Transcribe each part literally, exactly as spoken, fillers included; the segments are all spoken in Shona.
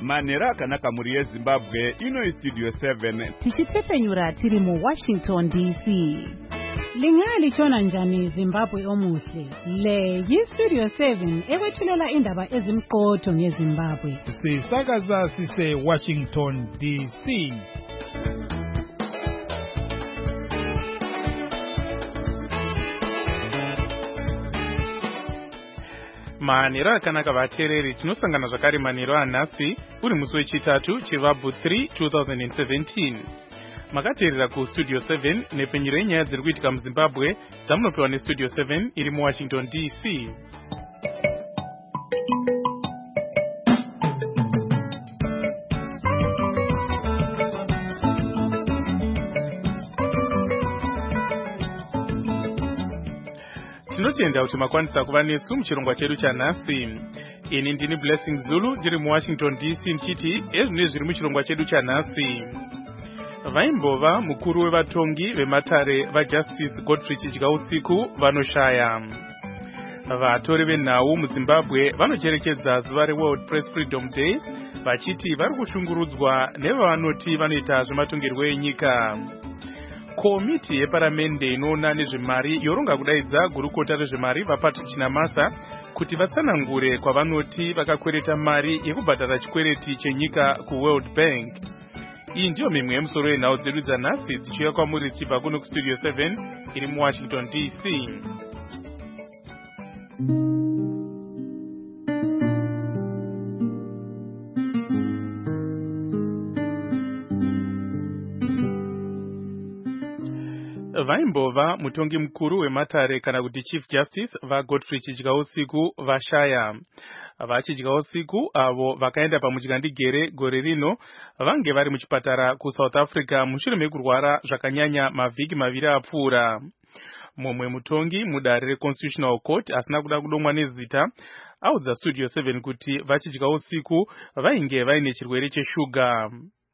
manhero akanaka mhuri yezimbabwe. Ino studio seven tichipfepenyura tiri mu Washington D C. Lingalitshona njani Zimbabwe omuhle? Le yi-Studio seven ekwethulela indaba ezimqotho ngeZimbabwe. Sisakaza sise Washington D C. Manhero akanaka vateereri, tinosangana zvakare manhero anhasi uri musi wechitatu chivabvu three twenty seventeen. Makateerera ku Studio seven nepfenyuro yenyaya dziri kuitika muZimbabwe dzamunopiwa neStudio seven iri muWashington D C. Tinotenda kuti makwanisa kuva nesu muchirongwa chedu chanhasi. Ini ndini Blessing Zulu ndiri muWashington D C ndichiti ezvine zviri muchirongwa chedu chanhasi. Vaimbova mukuru wevatongi vematare vaJustice Godfrey Chidya-Usiku vanoshaya. Vatori venhau muZimbabwe vanocherechedza zuva reWorld Press Freedom Day vachiti vari kushungurudzwa nevavanoti vanoita zvematongerwo enyika. Komiti yeparamende inoona nezvemari yoronga kudaidza gurukota rezvemari vaPatrick Chinamasa kuti vatsanangure kwavanoti vakakwereta mari yekubhadhara chikwereti chenyika kuWorld Bank. Iyi ndiyo mimwe yemusoro yenhau dzedu dzanhasi dzichiuya kwamuri dzichibva kuno kuStudio seven iri muWashington D C. Vaimbova mutongi mukuru wematare kana kuti Chief Justice vaGodfrey Chidya-Usiku vashaya. VaChidya-Usiku avo vakaenda pamuchikandigere gore rino vange vari muchipatara kuSouth Africa mushure mekurwara zvakanyanya mavhiki maviri apfuura. Mumwe mutongi mudare reConstitutional Court asina kuda kudomwa nezita audza Studio seven kuti vaChidya-Usiku vainge vaine chirwere cheshuga.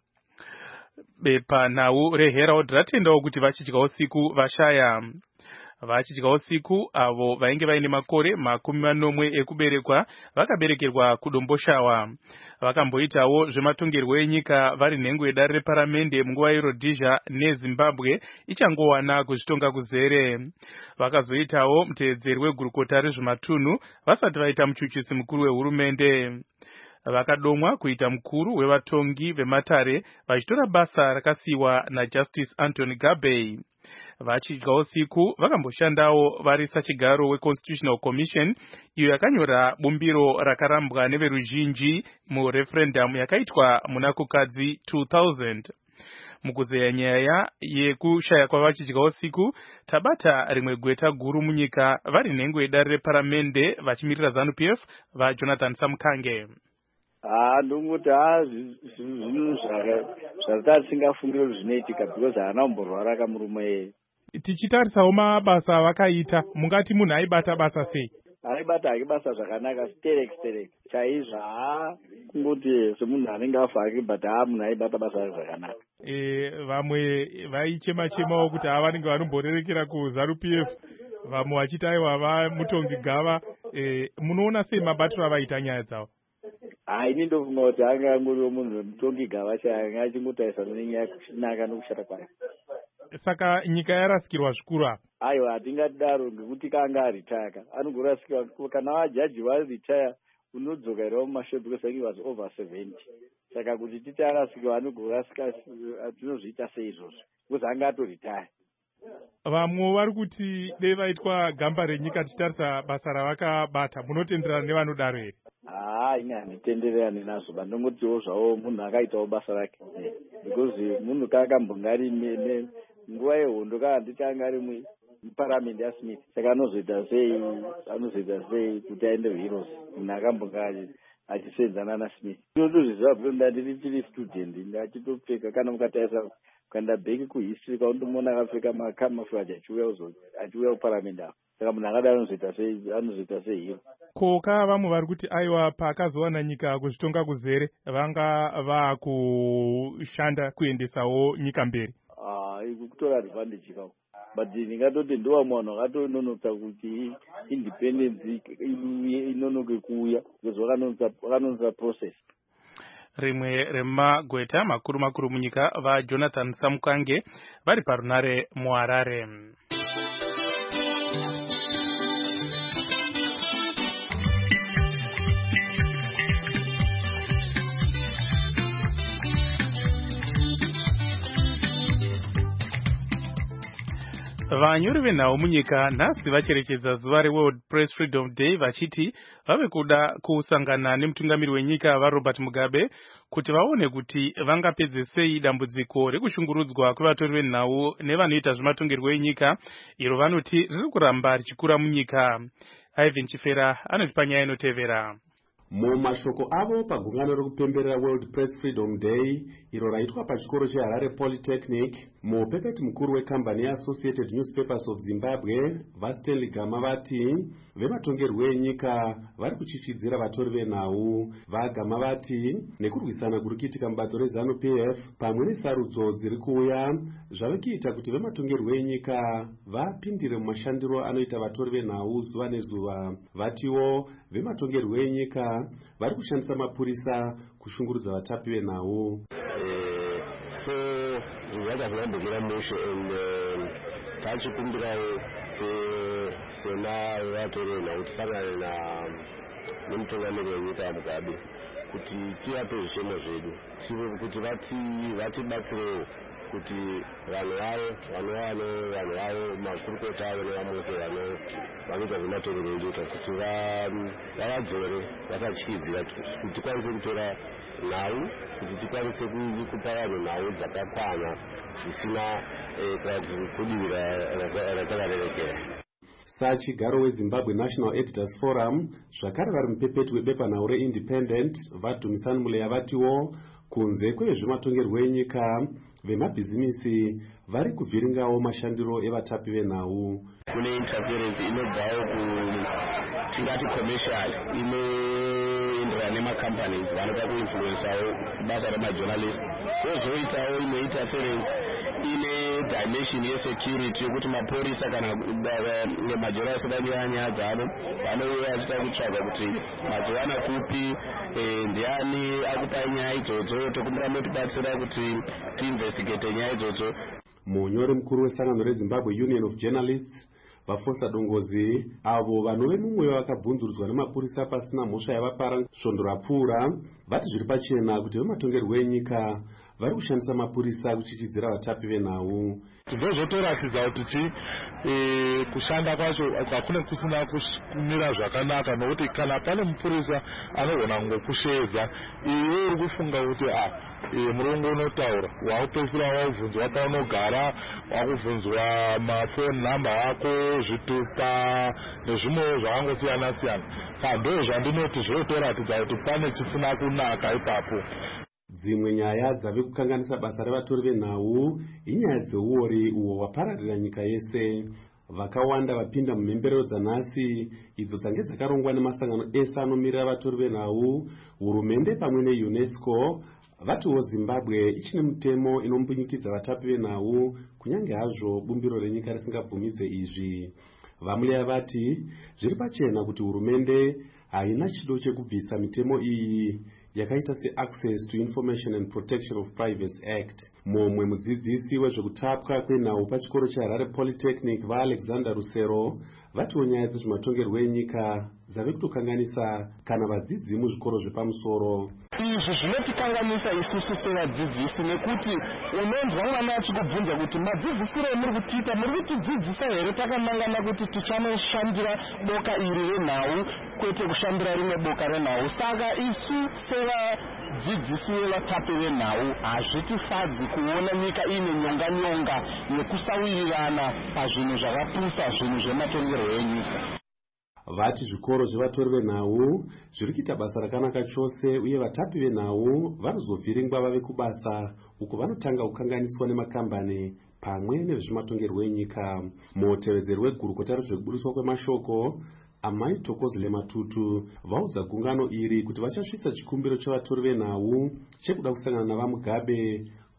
Bepa nhau reHerald ratendawo kuti vaChidya-Usiku vashaya. VaChidya-Usiku avo vainge vaine makore makumi manomwe ekuberekwa vakaberekerwa kuDomboshawa. Vakamboitawo zvematongerwo enyika vari nhengo yedare reparamende munguva yeRhodesia neZimbabwe ichangowana kuzvitonga kuzere. Vakazoitawo muteedzeri wegurukota rezvematunhu vasati vaita muchuchisi mukuru wehurumende. Vakadomwa kuita mukuru wevatongi vematare vachitora basa rakasiiwa naJustice Anthony Gabay. VaChidya-Usiku vakamboshandawo vari sachigaro weConstitutional Commission iyo yakanyora bumbiro rakarambwa neveruzhinji mureferendum yakaitwa muna kukadzi two thousand. Mukuzeya nyaya yekushaya kwavaChidya-Usiku tabata rimwe gweta guru munyika vari nhengo yedare reparamende vachimirira ZANU P F vaJonathan Samukange. Ah, ndongoti ha zvinhu zvazvati singafungire kuti zvinoitika because haana kumborwara kamurume. Tichitarisawo mabasa vakaita, mungati munhu aibata basa sei? Aibata akibasa zvakanaka sterek sterek chaizvo, ha kungoti semunhu anenge afa akibata ha munhu aibata basa zvakanaka. Eh, vamwe vaichema chemawo kuti ava vanenge vanomborerekera kuZANU P F, vamwe vachiti aiwa vamutongi gava. Eh, munoona sei mabatiro avaita nyaya dzavo? Ah, ini ndofunga kuti anga angoriwo munhu wemutongi gava changa achingotarisana nenyaya yekunaka nokushata kwayo. Saka nyika yarasikirwa zvikuru apa. Aiwa, hatingadaro ngekuti kanga aritaka anogorasikirwa kana vajaji varitaya unodzokerawo mumashure because he was over seventy. Saka kuti titi arasikirwa anogorasika tinozviita sei izvozvo because anga atoritaya. Vamwe vari kuti dei vaitwa gamba renyika tichitarisa basa ravakabata, munotenderana nevanodaro here? Ah, ina handitendererani nazvo, bandongotiwo zvavo munhu akaitawo basa rake because munhu kakambongari nguva yehondo kaa handiti anga ari muparamende yaSmith. Saka anozoita sei anozoita sei kuti aende Heroes munhu akambongari achisenzana naSmith. Ndinotozviziva kuti ndandiri tiri student ndachitopfeka kana mukatarisa kuenda bheki kuhistory kaundomuona akapfeka makamafuraji achiuya achiuya kuparamende apo. Saka munhu akadaro anozoita sei anozoita sei hero. Koka vamwe vari kuti aiwa paakazowana nyika kuzvitonga kuzere vanga vakushanda kuendesawo nyika mberi. Ah, kutora advantage ikako. But ndingatoti ndiwa munhu akatononotsa kuti independence inonoke kuuya because vakanonotsa process. rimwe remagweta makuru makuru munyika vaJonathan Samukange vari parunare muHarare. Vanyori venhau munyika nhasi vacherechedza zuva reWorld Press Freedom Day vachiti vave kuda kusangana nemutungamiri wenyika vaRobert Mugabe kuti vaone kuti vangapedze sei dambudziko rekushungurudzwa kwevatori venhau nevanoita zvematongerwo enyika iro vanoti riri kuramba richikura munyika. Ivan Chifera anotipa nyaya inotevera. Mumashoko avo pagungano rekupemberera World Press Freedom Day iro raitwa pachikoro cheHarare Polytechnic, mupepeti mukuru wekambani yeAssociated Newspapers of Zimbabwe vaStanley Gama vati vematongerwo enyika vari kuchichidzira vatori venhau. VaGama vati nekurwisana kuri kuitika mubato reZANU P F pamwe nesarudzo dziri kuuya zvave kuita kuti vematongerwo enyika vapindire mumashandiro anoita vatori venhau zuva nezuva. Vatiwo vematongerwo enyika vari kushandisa mapurisa kushungurudza vatapi venhau. So zvakazvambukira mushe and tachikumbirawo sena vatori venhau tisangane na nemutungamiri wenyika Mugabe kuti tivape zvishemo zvedu kuti vatibatsirewo kuti vanhu vavo vanhu vanhu vavo makurukota avo nevamose vanoita zvematongerwo enyika kuti vavadzore vasatyidzira kuti tikwanise kutora nhau kuti tikwanise kupa vanhu nhau dzakakwana dzisina kudivira ratakarerekera. Sachigaro weZimbabwe National Editors Forum zvakare vari mupepeti webepanhau reIndependent vaDumisani Muleya vatiwo kunze kwezvematongerwo enyika vemabhizimisi vari kuvhiringawo mashandiro evatapi venhau. Kune interference inobvawo tingati commercial inoenderana nemacompanies vanoda kuinfluensawo basa remajournalist. Kozoitawo imwe interference ine dimension yesecurity yokuti mapurisa kana majournalist vanyaya nyaya dzavo vanouya vachida kutsvaga kuti mazowana kupi ndiani akupa nyaya idzodzo tokumbira motibatsira kuti tiinvestigate nyaya idzodzo. Munyori mukuru wesangano reZimbabwe Union of Journalists vaFosa Dongozi avo vanove mumwe vakabvunzurudzwa nemapurisa pasina mhosva yavapara svondo rapfuura vati zviri pachena kuti vematongerwo enyika vari kushandisa mapurisa kuchichidzira vatapi venhau. Ndozvotoratidza kuti kushanda kwacho hakuna kusina kumira zvakanaka nokuti kana pane mupurisa anogona ngokusheedza iwe uri kufunga kuti ah murungu unotaura waupedzisira waubvunzwa paunogara wakubvunzwa mafoni namba ako zvitupa nezvimwewo zvakangosiyana siyana. Saka ndo zvandinoti zvotoratidza kuti pane chisina kunaka ipapo. Dzimwe nyaya dzave kukanganisa basa revatori venhau inyaya dzeuori uwo wapararira nyika yese. Vakawanda vapinda mumhemberero dzanhasi idzo dzange dzakarongwa nemasangano ese anomirira vatori venhau, hurumende pamwe neUNESCO vatiwo Zimbabwe ichine mutemo inombunyikidza vatapi venhau kunyange hazvo bumbiro renyika risingabvumidze izvi. Vamuleya vati zviri pachena kuti hurumende haina chido chekubvisa mitemo iyi yakaita seAccess to Information and Protection of Privacy Act. Mumwe mudzidzisi wezvekutapwa kwenhau pachikoro cheHarare Polytechnic vaAlexander Rusero vatiwo nyaya dzezvematongerwo enyika dzave kutokanganisa kana vadzidzi muzvikoro zvepamusoro. Izvi zvinotikanganisa isusu sevadzidzisi nekuti unonzwa mwana achikubvunza kuti madzidzisiro emuri kutiita muri kutidzidzisa here takamangana kuti tichanoshandira boka iri renhau kwete kushandira rimwe boka renhau. Saka isu sevadzidzisi vevatapi venhau hazvitifadzi kuona nyika ine nyonga nyonga yekusawirirana pazvinhu zvakapusa zvinhu zvematongerwo enyika. Vati zvikoro zvevatori venhau zviri kuita basa rakanaka chose uye vatapi venhau vanozovhiringwa vave kubasa uko vanotanga kukanganiswa nemakambani pamwe nezvematongerwo enyika. Mutevedzeri wegurukota rezvekuburiswa kwemashoko Amai Thokozile Matutu vaudza gungano iri kuti vachasvitsa chikumbiro chevatori venhau chekuda kusangana navaMugabe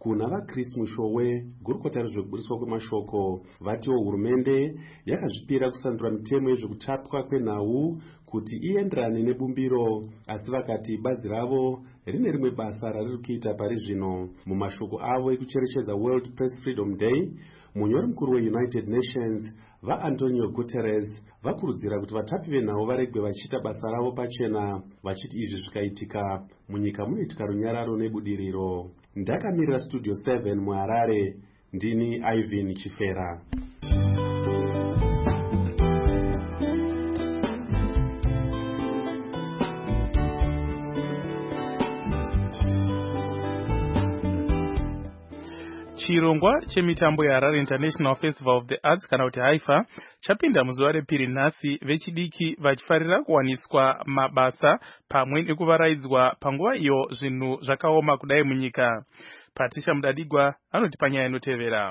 kuna vaChris Mushowe, gurukota rezvekuburiswa kwemashoko, vatiwo hurumende yakazvipira kusandura mitemo yezvekutapwa kwenhau kuti ienderane nebumbiro, asi vakati bazi ravo rine rimwe basa rariri kuita pari zvino. Mumashoko avo ekucherechedza World Press Freedom Day, munyori mukuru weUnited Nations vaAntonio Guterres vakurudzira kuti vatapi venhau varegwe vachiita basa ravo pachena, vachiti izvi zvikaitika munyika munoitika runyararo nebudiriro. Ndakamirira Studio seven muHarare, ndini Ivan Chifera. Chirongwa chemitambo yaHarare International Festival of the Arts kana kuti haifa chapinda muzuva repiri nhasi, vechidiki vachifarira kuwaniswa mabasa pamwe nekuvaraidzwa panguva iyo zvinhu zvakaoma kudai munyika. Patricia Mudadigwa anoti panyaya inotevera.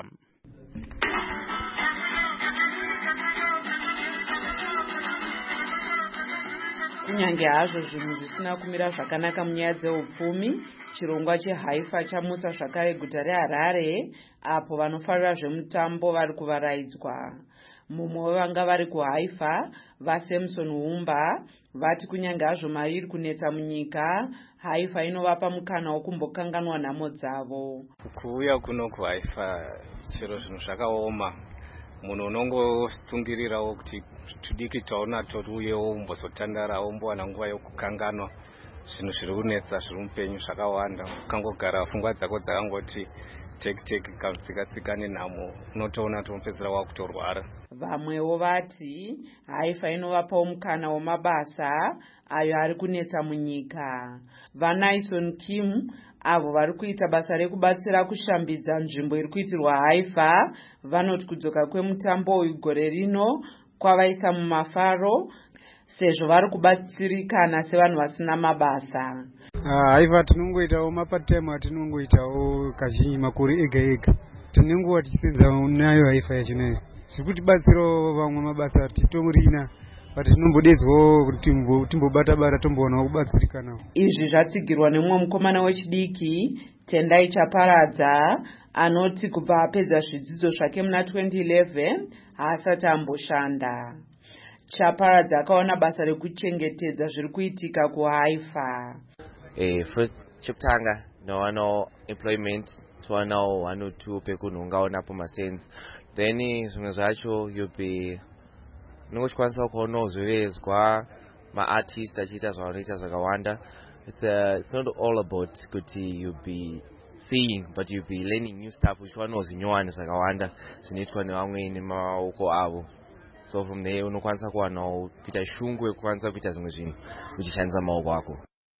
Kunyange hazvo zvinhu zvisina kumira zvakanaka munyaya dzeupfumi, chirongwa chehaifa chamutsa zvakare guta reHarare apo vanofarira zvemutambo vari kuvaraidzwa. Mumwe wevanga vari kuhaifa, vaSamson Humba, vati kunyange hazvo mari iri kunetsa munyika, haifa inovapa mukana wokumbokanganwa nhamo dzavo. Kuuya kuno kuhaifa chero zvinhu zvakaoma. Munhu unongotsungirirawo kuti tudiki taona toruyewo umbozotandarawo umbowana nguva yokukanganwa zvinhu zviri kunetsa zviri mupenyu zvakawanda. Ukangogara pfungwa dzako dzakangoti teki teki katsika nenhamo, unotoona kuti unopedzera wakutorwara. Vamwewo vati haifa inovapawo mukana wemabasa ayo ari kunetsa munyika. VaNaison Kim avo vari kuita basa rekubatsira kushambidza nzvimbo iri kuitirwa haifa vanoti kudzoka kwemutambo uyu gore rino kwavaisa mumafaro sezvo vari kubatsirikana sevanhu vasina mabasa. Haifa tinongoitawo mapatime atinongoitawo kazhinji makore ega ega. Tinenguva tichisenza nayo haifa yachinayo. Zvekutibatsirawo vamwe mabasa titorina, but tinombodedzwawo kuti timbobata bata tomboonawo kubatsirikanawo. Izvi zvatsigirwa nemumwe mukomana wechidiki Tendai Chaparadza anoti kubva apedza zvidzidzo zvake muna twenty eleven haasati amboshanda. Chaparadza akaona basa rekuchengetedza zviri kuitika kuhaifa. Eh, first chiptanga no no employment twana one or two pekunongaona pomasense, then zvimwe zvacho yobe nokukwanisa kuona uzovezwa ma-artist achiita zvavanoita zvakawanda. It's, uh, it's not all about kuti you'll be seeing, but you'll be learning new stuff which one was nyowani zvakawanda zvinoitwa nevamwe nemaoko avo. So from there unokwanisa kuwana kuita shungu yekukwanisa kuita zvimwe zvinhu uchishandisa maoko ako.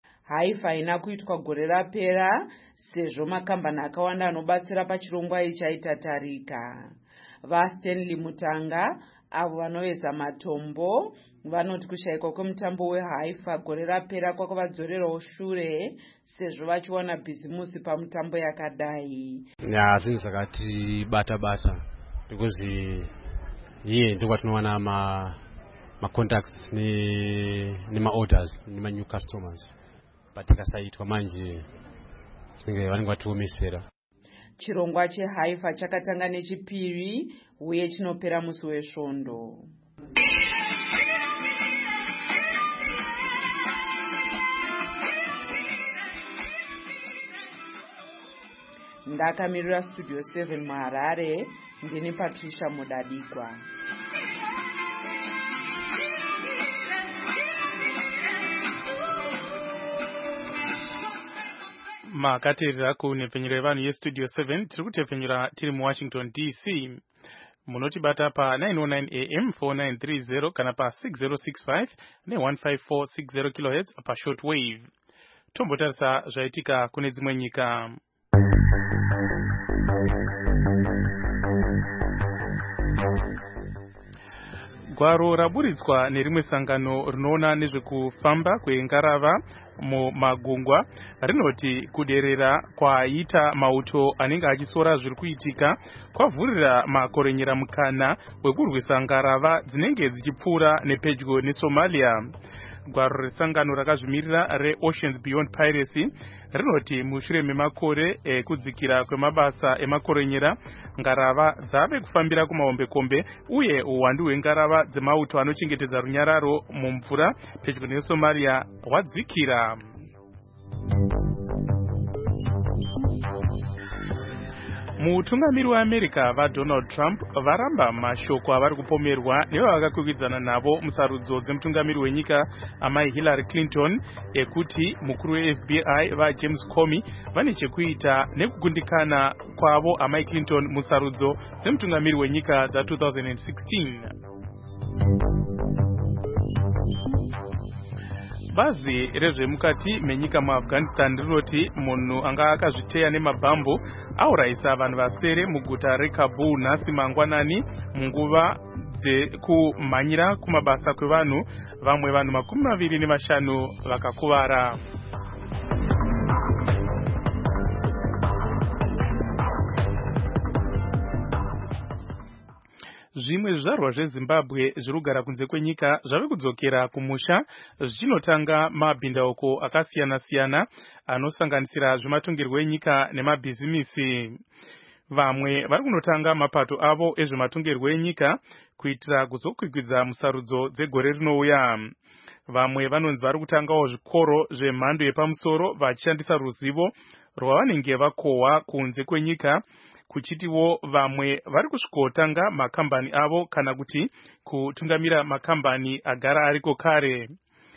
Haifa ina kuitwa gore rapera sezvo makambani akawanda anobatsira pachirongwa ichi aita tarika. VaStanley Mutanga avo vanoveza matombo vanoti kushayikwa kwemutambo wehaifa gore rapera kwakavadzorerawo shure sezvo vachiwana bhizimusi pamutambo yakadai. Ya zvinhu zvakati bata bata because iye ndiko kwatinowana ma ma contacts ne nema orders nema new customers, but ikasaitwa manje singe vanenge vatiomesera. Chirongwa chehaifa chakatanga nechipiri uye chinopera musi wesvondo. Ndakamirira Studio seven muHarare, ndini Patricia Mudadigwa. Makateerera kunepfenyero yevanhu yeStudio seven tiri kutepfenyera tiri muWashington D C. Munotibata pa nine oh nine A M four nine three zero kana pa six zero six five ne one five four six zero kilohertz pa shortwave. Tombotarisa zvaitika kune dzimwe nyika. Gwaro raburitswa nerimwe sangano rinoona nezvekufamba kwengarava mumagungwa rinoti kuderera kwaita mauto anenge achisora zviri kuitika kwavhurira makorenyera mukana wekurwisa ngarava dzinenge dzichipfuura nepedyo neSomalia. gwaro resangano rakazvimirira reOceans Beyond Piracy rinoti mushure memakore ekudzikira kwemabasa emakorenyera, ngarava dzave kufambira kumahombekombe uye uwandu hwengarava dzemauto anochengetedza runyararo mumvura pedyo neSomalia hwadzikira. Mutungamiri weAmerica vaDonald Trump varamba mashoko avari kupomerwa nevavakakwikwidzana navo musarudzo dzemutungamiri wenyika amai Hillary Clinton ekuti mukuru weF B I vaJames Comey vane chekuita nekugundikana kwavo amai Clinton musarudzo dzemutungamiri wenyika dza two thousand sixteen. Bazi rezvemukati menyika muAfghanistan rinoti munhu anga akazviteya nemabhambu aurayisa vanhu vasere muguta reKabul nhasi mangwanani munguva dzekumhanyira kumabasa kwevanhu, vamwe vanhu makumi maviri nevashanu vakakuvara. Zvimwe zvizvarwa zveZimbabwe zvirikugara kunze kwenyika zvave kudzokera kumusha zvichinotanga mabhindauko akasiyana-siyana anosanganisira zvematongerwo enyika nemabhizimisi. Vamwe vari kunotanga mapato avo ezvematongerwo enyika kuitira kuzokwikwidza musarudzo dzegore rinouya. Vamwe vanonzi vari kutangawo zvikoro zvemhando yepamusoro vachishandisa ruzivo rwavanenge vakohwa kunze kwenyika, kuchitiwo vamwe vari kusvikotanga makambani avo kana kuti kutungamira makambani agara ariko kare.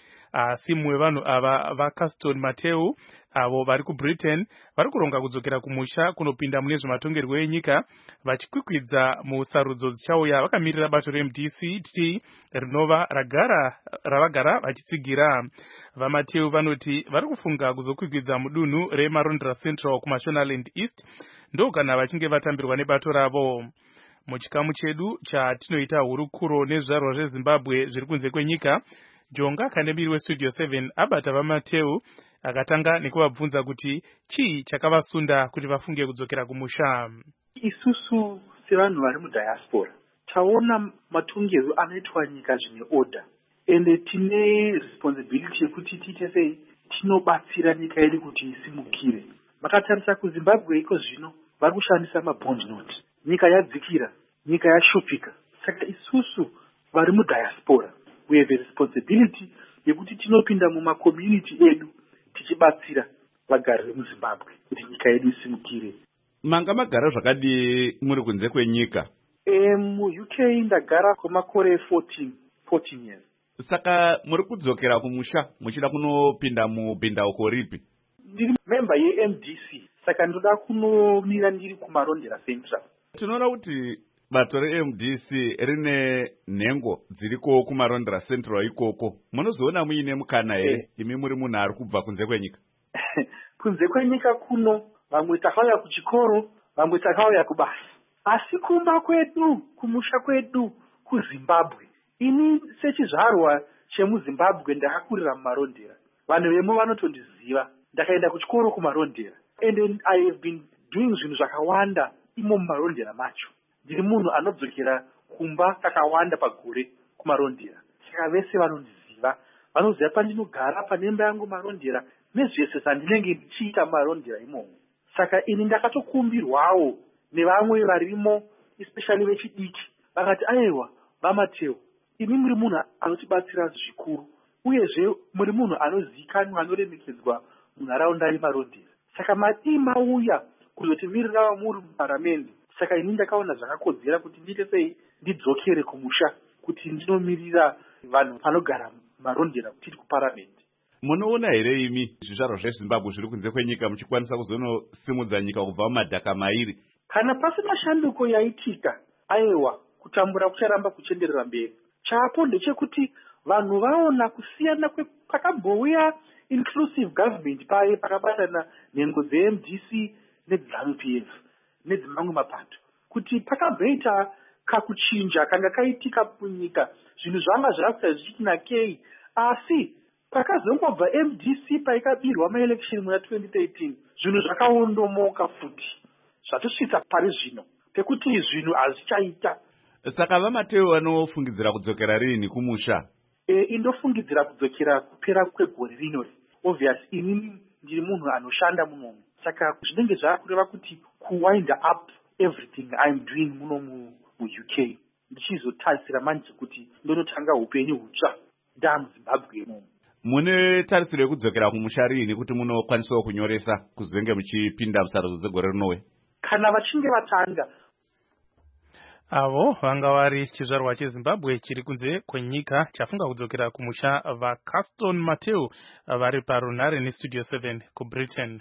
Asi mumwe vanhu ava vaCaston Mateu avo vari kuBritain vari kuronga kudzokera kumusha kunopinda mune zvematongerwo enyika vachikwikwidza musarudzo dzichauya vakamirira bato reM D C T rinova ragara ravagara vachitsigira. VaMateu vanoti vari kufunga kuzokwikwidza mudunhu reMarondera Central kuMashonaland East ndokana vachinge vatambirwa nebato ravo. Muchikamu chedu chatinoita hurukuro nezvizvarwa zveZimbabwe zviri kunze kwenyika, Jonga Kanembiri weStudio seven abata vaMateu akatanga nekuvabvunza kuti chii chakavasunda kuti vafunge kudzokera kumusha. Isusu sevanhu vari mudiaspora taona matongerwo anoitwa nyika zvine order, ende tine responsibility yekuti tiite sei tinobatsira nyika yedu kuti isimukire. Makatarisa kuZimbabwe iko zvino vari kushandisa mabond note, nyika yadzikira, nyika yashupika. Saka isusu vari mudiaspora we have a responsibility yekuti tinopinda mumakommunity edu tichibatsira vagari vemuZimbabwe kuti nyika yedu isimukire. Manga magara zvakadi muri kunze kwenyika? E, mu-U K ndagara kwemakore fourteen years. Saka muri kudzokera kumusha muchida kunopinda mubhindauko ripi? Ndiri member yeM D C, saka ndoda kunomira ndiri kuMarondera Central. Tinoona kuti bato reM D C rine nhengo dziriko kuMarondera Central ikoko. Munozoona muine mukana here imi muri munhu ari kubva kunze kwenyika? Kunze kwenyika kuno vamwe takauya kuchikoro, vamwe takauya kubasa. Asi kumba kwedu, kumusha kwedu kuZimbabwe, ini sechizvarwa chemuZimbabwe ndakakurira muMarondera. Vanhu vemo vanotondiziva. Ndakaenda kuchikoro kuMarondera. And I have been doing zvinhu zvakawanda imo muMarondera macho. Ndiri munhu anodzokera kumba kakawanda pagore kuMarondera. Saka vese vanondiziva. Vanoziva pandinogara panemba yangu Marondera nezvese zvandinenge ndichiita muMarondera imomo. Saka ini ndakatokumbirwawo nevamwe varimo, especially vechidiki. Vakati aiwa, vaMateu, imi muri munhu anotibatsira zvikuru. Uyezve muri munhu anozikanwa anoremekedzwa munharaunda yeMarondera. Saka mati mauya kuzotimirira muri muparamendi. Saka ini ndakaona zvakakodzera kuti ndiite sei ndidzokere kumusha kuti ndinomirira vanhu vanogara Marondera kuti kuparamendi. Munoona here imi zvizvarwa zveZimbabwe zviri kunze kwenyika muchikwanisa kuzonosimudza nyika kubva mumadhaka mairi? Kana pasina shanduko yaitika, aiwa kutambura kucharamba kuchenderera mberi. Chapo ndechekuti vanhu vaona kusiyana kwepakambouya inclusive government paye pakabatana nhengo dzeM D C nedzaNu P F nedzimamwe mapato, kuti pakabveita kakuchinja kanga kaitika munyika, zvinhu zvanga zvakakuita zvichiti nakei. Asi pakazongobva M D C paikabirwa maelection muna twenty thirteen, zvinhu zvakaondomoka futi zvatosvitsa pari zvino pekuti zvinhu hazvichaita. Saka vaMateu vanofungidzira kudzokera rini kumusha? e, indofungidzira kudzokera kupera kwegore rino. Obvious inini ndiri munhu anoshanda munomu, saka zvinenge zvakureva kuti kuwind up everything I'm doing muno mu-U K ndichizotarisira manje kuti ndonotanga upenyu hutsva ndamuZimbabwe imomo. Mune tarisiro yekudzokera kumusha rini kuti munokwanisawo kunyoresa kuzenge muchipinda musarudzo dzegore rinowe? Kana vachinge vatanga avo vanga vari chizvarwa cheZimbabwe chiri kunze kwenyika chafunga kudzokera kumusha vaCaston Mateo vari parunhare nestudio seven kuBritain.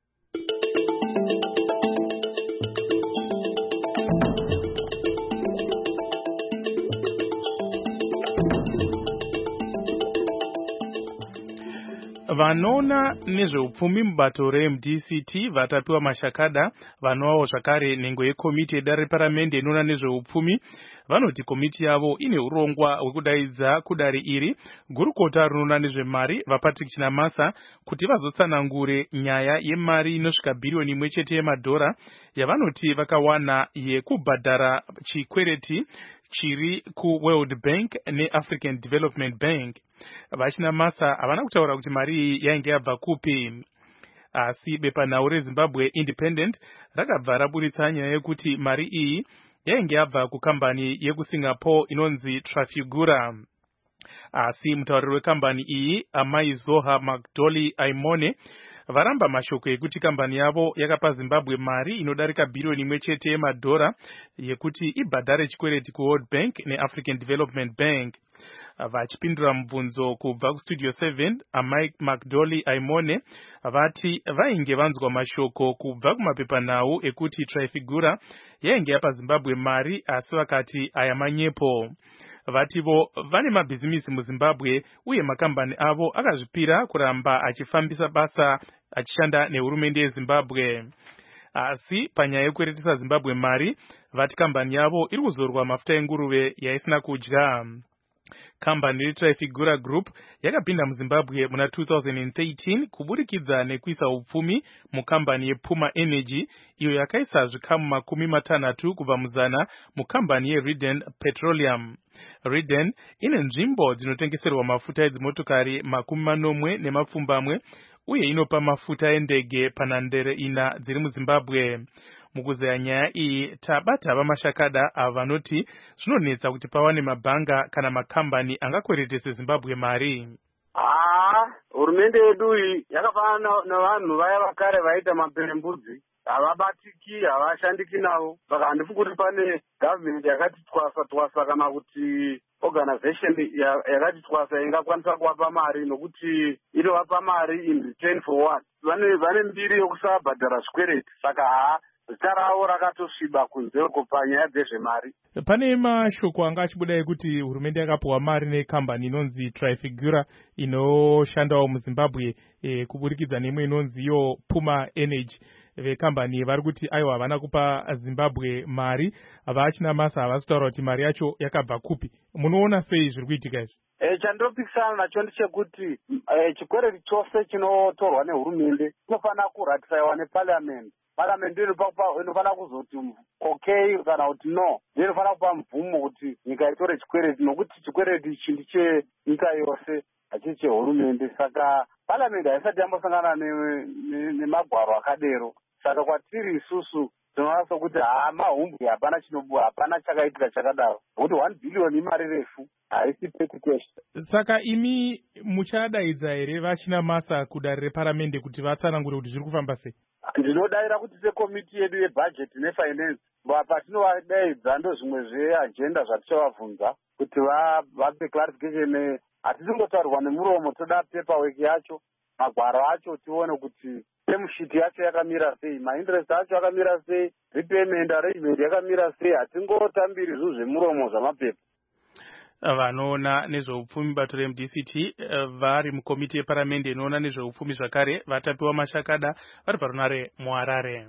Vanoona nezveupfumi mubato reM D C T vatapiwa mashakada. Vanowawo zvakare nhengo yekomiti yedare reparamende inoona nezveupfumi vanoti komiti yavo ine urongwa hwekudaidza kudare iri gurukota rinoona nezvemari vaPatrick Chinamasa kuti vazotsanangure nyaya yemari inosvika bhiriyoni imwe chete yemadhora yavanoti vakawana yekubhadhara chikwereti chiri kuWorld Bank neAfrican Development Bank. VaChinamasa havana kutaura kuti mari iyi yainge yabva kupi, asi bepanhau reZimbabwe Independent rakabva raburitsa nyaya yekuti mari iyi yainge yabva kukambani yekuSingapore inonzi Trafigura. Asi mutauriri wekambani iyi Amai Zoha Magdoli Aimone varamba mashoko ekuti kambani yavo yakapa Zimbabwe mari inodarika bhiriyoni imwe chete yemadhora yekuti ibhadhare chikwereti kuWorld Bank neAfrican Development Bank. Vachipindura mubvunzo kubva kustudio seven, Amai Magdoli Aimone vati vainge vanzwa mashoko kubva kumapepanhau ekuti Trafigura yainge yapa Zimbabwe mari asi vakati aya manyepo. Vativo vane mabhizimisi muZimbabwe uye makambani avo akazvipira kuramba achifambisa basa achishanda nehurumende yeZimbabwe. Asi panyaya yekukweretesa Zimbabwe mari vati kambani yavo iri kuzorwa mafuta enguruve yaisina kudya. Kambani reTrafigura Group yakapinda muZimbabwe muna two thousand thirteen kuburikidza nekuisa upfumi mukambani yePuma Energy iyo yakaisa zvikamu makumi matanhatu kubva muzana mukambani yeReden Petroleum. Reden ine nzvimbo dzinotengeserwa mafuta edzimotokari makumi manomwe nemapfumbamwe uye inopa mafuta endege panhandere ina dziri muZimbabwe. Mukuzeya nyaya iyi tabata vamashakada ava vanoti zvinonetsa kuti pawane mabhanga kana makambani angakweretese Zimbabwe mari. Ah, hurumende yedu iyi yakafanana navanhu vaya vakare vaita maperembudzi, havabatiki, havashandiki navo. Saka handifi kuti pane government yakati twasa twasa kana kuti organization yakati twasa ingakwanisa kuvapa mari nokuti inovapa mari in return for what? Vane vane mbiri yokusabhadhara zvikwereti. Saka haa zita ravo rakatosviba kunzeko panyaya dzezvemari. Pane mashoko anga achibuda ekuti hurumende yakapuwa mari nekambani inonzi Trafigura inoshandawo muZimbabwe e, kuburikidza nemwe inonzi iyo Puma Energy. Vekambani vari kuti aiwa havana kupa Zimbabwe mari, VaChinamasa havasi kutaura kuti mari yacho yakabva kupi. Munoona sei zviri kuitika izvi? E, chandinopikisana nacho ndechekuti e, chikwereti chose chinotorwa nehurumende chinofanira kuratifaiwa neparliament. Parliament inofanira kuzoti okay kana kuti no, inofanira kupa mvumo kuti nyika itore chikwereti nokuti chikwereti ichi ndechenyika yose hachisi chehurumende. Saka parliament haisati yambosangana nemagwaro akadero. Saka kwatiri isusu tinoona sokuti haa mahumbwe, hapana chinobuwa, hapana chakaitika chakadaro nokuti one billion imari refu haisi petty cash. Saka imi muchadaidza here VaChinamasa kudare reparamende kuti vatsanangure kuti zviri kufamba sei? Ndinodaira kuti sekomiti yedu yebudget nefinance patinovadaidza ndo zvimwe zveagenda zvatichavabvunza kuti vape clarification. Hatisingotaurwa nemuromo, toda paperwork yacho, magwaro acho, tione kuti term sheet yacho yakamira sei, mainterest acho yakamira sei, repayment arrangement yakamira sei. Hatingotambiri zvinhu zvemuromo zvamapepa. Vanoona nezveupfumi bato reM D C T vari mukomiti yeparamende inoona nezveupfumi zvakare vatapiwa mashakada vari parunare muHarare.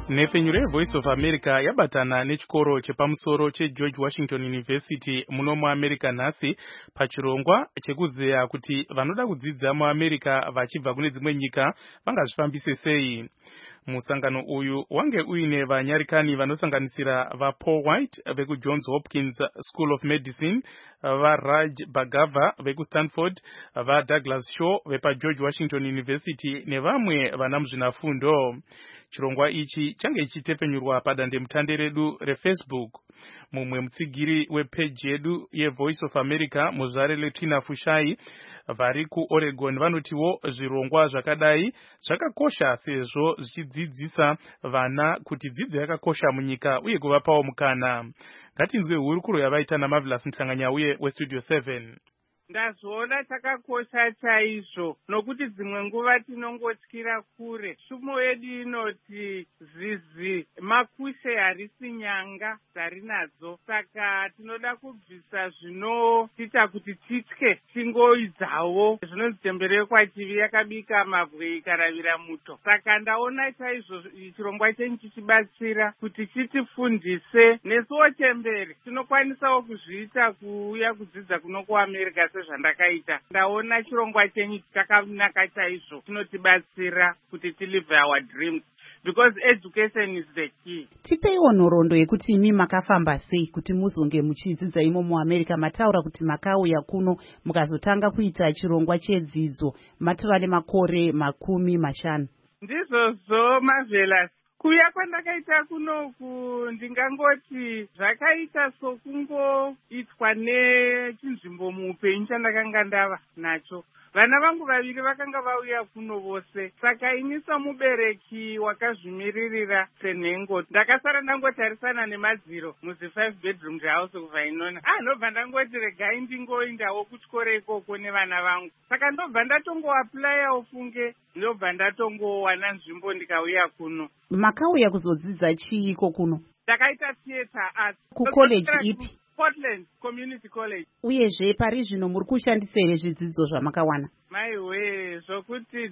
nhepfenyuro yevoice of america yabatana nechikoro chepamusoro chegeorge washington university muno muamerica nhasi pachirongwa chekuzeya kuti vanoda kudzidza muamerica vachibva kune dzimwe nyika vangazvifambise sei. Musangano uyu wange uine vanyarikani vanosanganisira vaPaul White vekujohns hopkins school of medicine, varaj bagava vekustanford, vadouglas shaw vepageorge washington university nevamwe vana muzvinafundo. Chirongwa ichi change chichitepenyurwa padandemutande redu refacebook. Mumwe mutsigiri wepeji yedu yevoice of america muzvare Letina Fushai vari kuOregon vanotiwo zvirongwa zvakadai zvakakosha sezvo zvichidzidzisa vana kuti dzidzo yakakosha munyika uye kuvapawo mukana. Ngatinzwe hurukuro yavaita naMarvelous Mhlanganyauye westudio seven. Ndazviona chakakosha chaizvo nokuti dzimwe nguva tinongotyira kure. Shumo yedu inoti zizi makushe harisi nyanga dzarinadzo, saka tinoda kubvisa zvinoita kuti titye tingoidzawo. Zvinonzi temberekwa chivi yakabika mabwe ikaravira muto. Saka ndaona chaizvo chirongwa chenyu chichibatsira kuti chitifundise nesuwo chembere tinokwanisawo kuzviita kuuya kudzidza kuno kuAmerica zvandakaita. Ndaona chirongwa chenyu chakanaka chaizvo chinotibatsira kuti tilive our dreams because education is the key. Tipeiwo nhoroondo yekuti imi makafamba sei kuti muzonge muchidzidza imo muAmerica. Mataura kuti makauya kuno mukazotanga kuita chirongwa chedzidzo matova nemakore makumi mashanu. Ndizvozvo Marvelous. Kuya kwandakaita kunoku ndingangoti zvakaita sokungoitwa nechinzvimbo muupenyu chandakanga ndava nacho. Vana vangu vaviri vakanga vauya kuno vose, saka ini somubereki wakazvimiririra senhengo ndakasara ndangotarisana nemadziro muzi five bedroom house kubva inona. Ah, ndobva ndangoti regai ndingoindawo kuchikoro ikoko nevana vangu. Saka ndobva ndatongoaplaya ufunge, ndobva ndatongowana nzvimbo ndikauya kuno. Makauya kuzodzidza chiiko kuno? Ndakaita theatre arts. Kucollege ipi? Portland Community College. Uyezve pari zvino muri kushandisa here zvidzidzo zvamakawana? Maiwe, zvokuti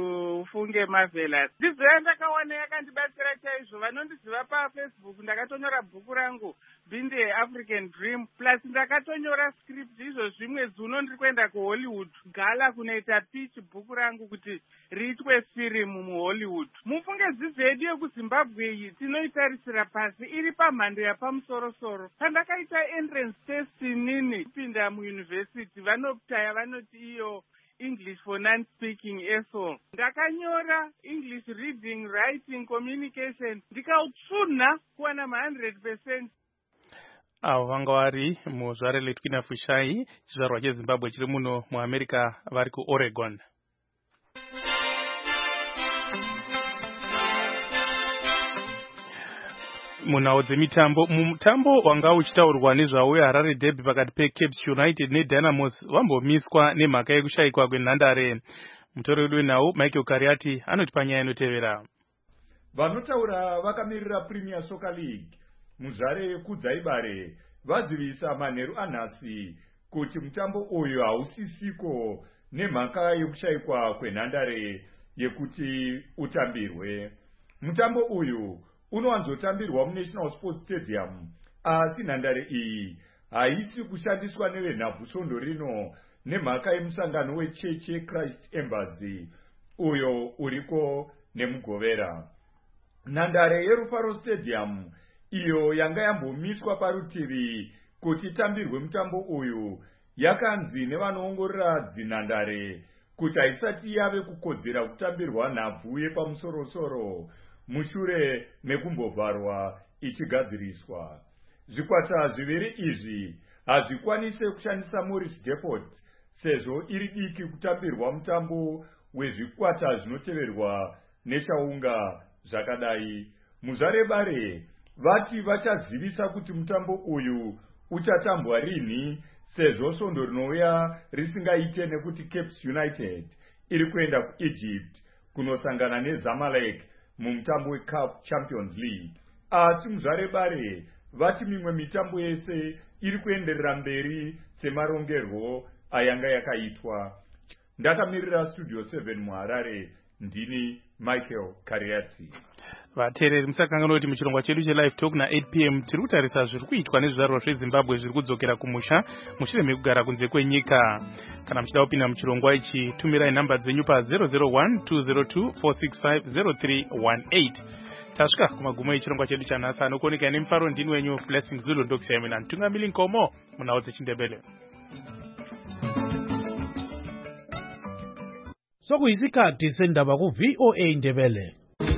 ufunge Marvelous. Dzidzo yandakawana yakandibatsira chaizvo. Vanondiziva paFacebook ndakatonyora bhuku rangu Binde African Dream plus ndakatonyora script. Izvo zvimwe zuno ndiri kuenda kuHollywood gala kunoita pitch bhuku rangu kuti riitwe firimu muHollywood. Mufunge dzidzo yedu yekuZimbabwe iyi tinoitarisira pasi iri pamhando yapamusoro-soro. Pandakaita entrance test nini kupinda muuniversity vanotaya vanoti iyo English for non-speaking S O. Ndakanyora English reading, writing, communication. Ndikautsunha kuwana ma one hundred percent. Avo vanga vari muzvare Letina Fushai, chizvarwa cheZimbabwe chiri muno muAmerica vari kuOregon. Munhau dzemitambo, mutambo wanga uchitaurwa nezvawo Harare Derby pakati peCape United neDynamos wambomiswa nemhaka yekushayikwa kwenhandare. Mutori wedu wenhau Michael Kariati anoti panyaya inotevera. Vanotaura vakamirira Premier Soccer League muzvare kuDzaibare vazivisa manheru anhasi kuti mutambo uyu hausisiko nemhaka yekushayikwa kwenhandare yekuti utambirwe. Mutambo uyu unowanzotambirwa muNational Sports Stadium, asi nhandare iyi haisi kushandiswa nevenhabvusondo rino nemhaka yemusangano wecheche Christ Embassy uyo uriko nemugovera. Nhandare yeRufaro Stadium iyo yanga yambomiswa parutivi kuti itambirwe mutambo uyu yakanzi nevanoongorora dzinhandare kuti haisati yave kukodzera kutambirwa nhabvu yepamusoro-soro mushure mekumbovharwa ichigadziriswa. Zvikwata zviviri izvi hazvikwanise kushandisa Morris Depot sezvo iri diki kutambirwa mutambo wezvikwata zvinoteverwa nechaunga zvakadai. Muzvarebare vati vachazivisa kuti mutambo uyu uchatambwa rini sezvo svondo rinouya risingaite nekuti Cape United iri kuenda kuEgypt kunosangana neZamalek mumutambo weCAF Champions League. Asi muzvarebare vati mimwe mitambo yese iri kuenderera mberi semarongerwo ayanga yakaitwa. Ndakamirira Studio seven muHarare, ndini Michael Kariati. vateereri musakanganwa kuti muchirongwa chedu chelive talk na-eight p m tiri kutarisa zviri kuitwa nezvizvarwa zvezimbabwe zviri kudzokera kumusha mushure mekugara kunze kwenyika. Kana muchida kupinda muchirongwa ichi tumirai nhamba dzenyu pa zero zero one two zero two four six five zero three one eight. Tasvika kumagumo echirongwa chedu chanhasi, anokuoneka nemufaro ndini wenyu Blessing Zulu ndokusiyamina ntungamiri nkomo munhau dzechindebele. Sokuyisikhathi sendaba ku V O A Ndebele.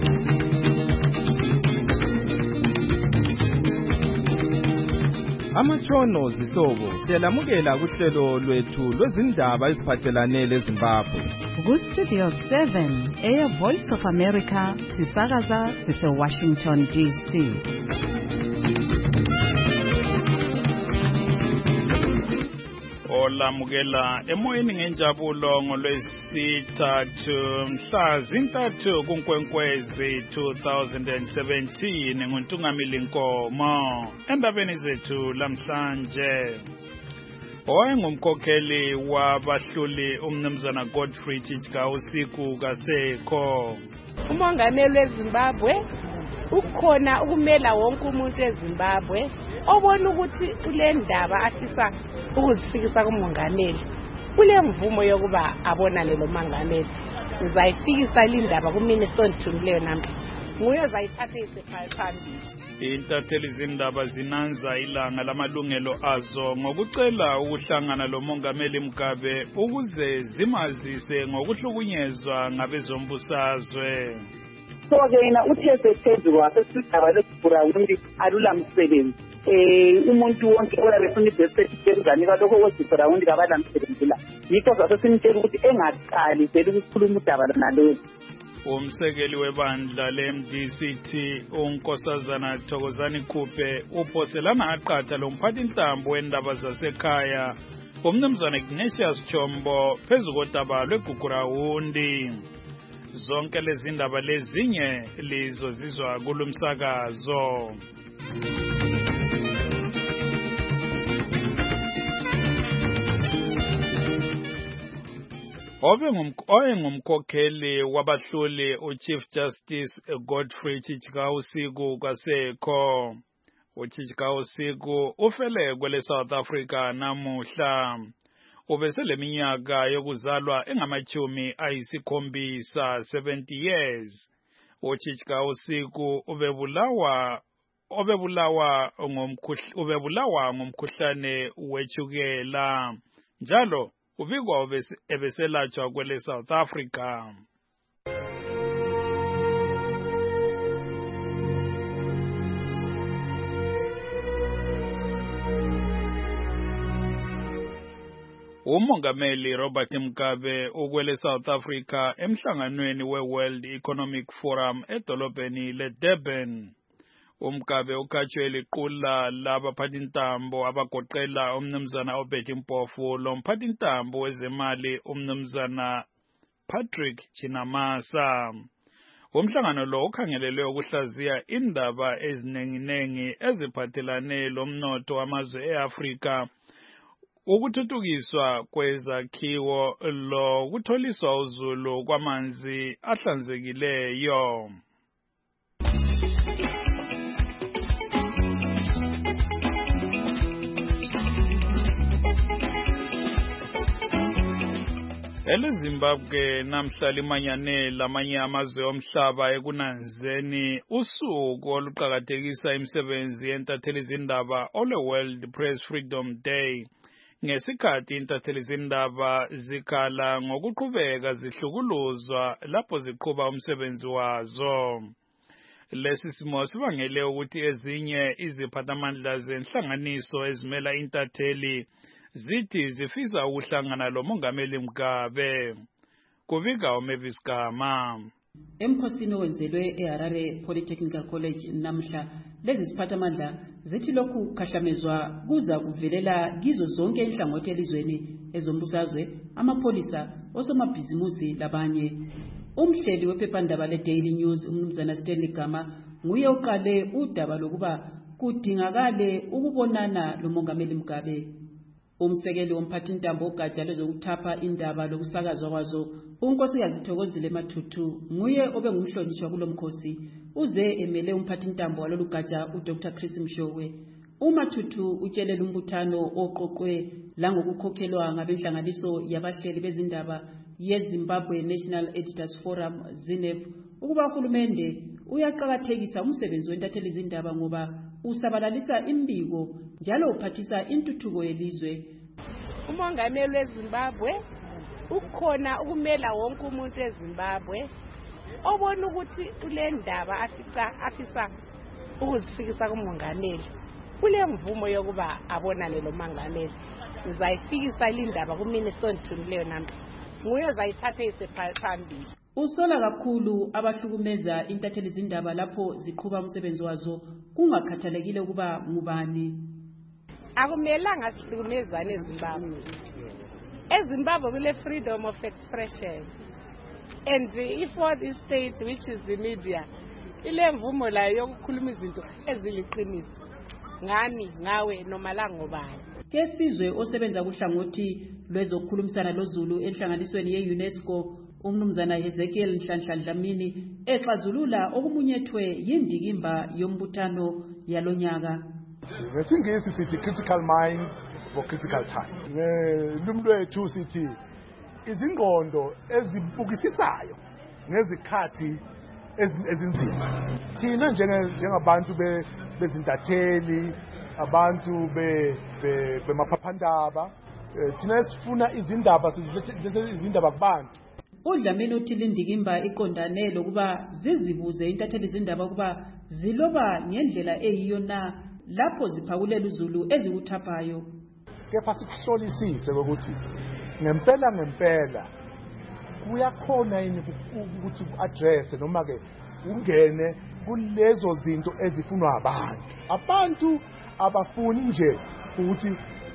Amatshono zihlobo siyalamukela kuhlelo lwethu lwezindaba eziphathelane leZimbabwe. Ku Studio seven, Air Voice of America, sisakaza sise Washington D C. Olamukela emoyeni ngenjabulo ngolwesithathu mhla zintathu kuNkwenkwezi two thousand seventeen nguNtungamili Nkomo. Endabeni zethu lamhlanje, owayengumkhokheli wabahluli umnumzana Godfrey Chicka usiku kasekho. Umongameli weZimbabwe ukhona ukumela wonke umuntu eZimbabwe obona ukuthi kule ndaba afisa ukuzifikisa kumongameli kule mvumo yokuba abonane lo mongameli. Uzayifikisa lindaba kuminister Nthumileyo namhla, nguye ozayithatha isiphambili. Intatheli zindaba zinanza ilanga lamalungelo azo ngokucela ukuhlangana lo mongameli Mugabe ukuze zimazise ngokuhlukunyezwa ngabezombusazwe. So yena uthe phezulu wasesigaba leGurawundi alula msebenzi. Eh umuntu wonke oyabefuna ibhesethi kenzanika lokho kweGurawundi kabala msebenzi la. Yikho sasesimtshela ukuthi engaqali phela ukukhuluma udaba nalolu. Umsekeli webandla le-M D C T uNkosazana Thokozani Khuphe uphoselana aqatha lo mphathi intambo wendaba zasekhaya umnumzana Ignatius Chombo phezu kodaba lweGurawundi. Zonke lezi ndaba lezinye lizozizwa kulumsakazo. Owayengumkhokheli wabahluli uChief Justice Godfrey Chicka usiku kasekho. uChicka usiku ufele kwele South Africa namuhla. Ubeseleminyaka yokuzalwa engamachumi ayisikhombisa seventy years. uChicka usiku ubebulawa obebulawa ngomkhuhlane ubebulawa ngomkhuhlane wechukela. Njalo ubikwa ebeselatshwa kwele South Africa. Umongameli Robert Mugabe ukwele South Africa emhlanganweni we-World Economic Forum edolobheni leDurban. uMugabe ukhatshwe liqula labaphathintambo abagoqela umnumzana Obed Mpofu lo mphathintambo wezemali umnumzana Patrick Chinamasa. Umhlangano lo ukhangelelwe ukuhlaziya indaba ezinenginengi eziphathelane lomnotho wamazwe eAfrika, ukuthuthukiswa kwezakhiwo lo kutholiswa uzulu kwamanzi ahlanzekileyo. EleZimbabwe namhla limanyane lamanye amazwe omhlaba ekunanzeni usuku oluqhakathekisa imisebenzi yentatheli zindaba olwe-World Press Freedom Day. Ngesikhathi intatheli zindaba zikhala ngokuqhubeka zihlukuluzwa lapho ziqhuba umsebenzi wazo. Lesi simo sibangele ukuthi ezinye iziphathamandla zenhlanganiso ezimela intatheli zithi zifisa ukuhlangana lo mongameli Mugabe. Kubika uMavis Gama. Emkhosini owenzelwe eHarare Polytechnical College namhla, lezi siphathamandla zithi lokhu khahlamezwa kuza kuvelela kizo zonke inhlangothi elizweni ezombusazwe, amapholisa, osomabhizimusi labanye. Umhleli wephephandaba le-Daily News umnumzana Stanley Gama nguye oqale udaba lokuba kudingakale ukubonana lo mongameli Mugabe. Umsekeli womphathintambo ogatsha lwezokuthapha indaba lokusakazwa kwazo uNkosikazi Thokozile Mathuthu nguye obengumhlonishwa kulo mkhosi. uze emele umphathintambo walolu gatsha uDr Chris Mshowe. uMathuthu utshelele umbuthano oqoqwe langokukhokhelwa ngabenhlanganiso yabahleli bezindaba yeZimbabwe National Editors Forum Z I N E F ukuba uhulumende uyaqakathekisa umsebenzi wentatheli izindaba ngoba usabalalisa imbiko njalo uphathisa intuthuko yelizwe. Umongameli weZimbabwe ukhona ukumela wonke umuntu eZimbabwe obona ukuthi kule ndaba afica afisa ukuzifikisa kumongameli. Kule mvumo yokuba abonane lo mongameli. Uzayifikisa lindaba kuminister onithumileyo namhla. Nguye ozayithatha isiphambili. Usola kakhulu abahlukumeza intatheli izindaba lapho ziqhuba umsebenzi wazo kungakhathalekile ukuba ngubani. Akumelanga sihlukumezane eZimbabwe. eZimbabwe kule freedom of expression. And if for the state which is the media, ile mvumo la yokukhuluma izinto eziliqiniso. Ngani ngawe noma la ngobani. Kesizwe osebenza kuhlangothi lwezokukhulumisana loZulu enhlanganisweni ye-UNESCO umnumzana Ezekiel Nhlanhla Dlamini exazulula okumunyethwe yindikimba yombuthano yalonyaka. Ngesingisi sithi critical minds for critical time. Ngelimi lwethu sithi izingqondo ezibukisisayo ngezikhathi ezinzima. Thina njengabantu bezintatheli, abantu bemaphaphandaba, thina sifuna izindaba izindaba kubantu. uDlamini uthi lindikimba iqondane lokuba zizibuze intatheli izindaba ukuba ziloba ngendlela eyiyo na lapho ziphakulela uZulu ezikuthapayo. Kepha sikuhlolisise ukuthi ngempela ngempela kuyakhona yini ukuthi address noma ke ungene kulezo zinto ezifunwa abantu. Abantu abafuni nje ukuthi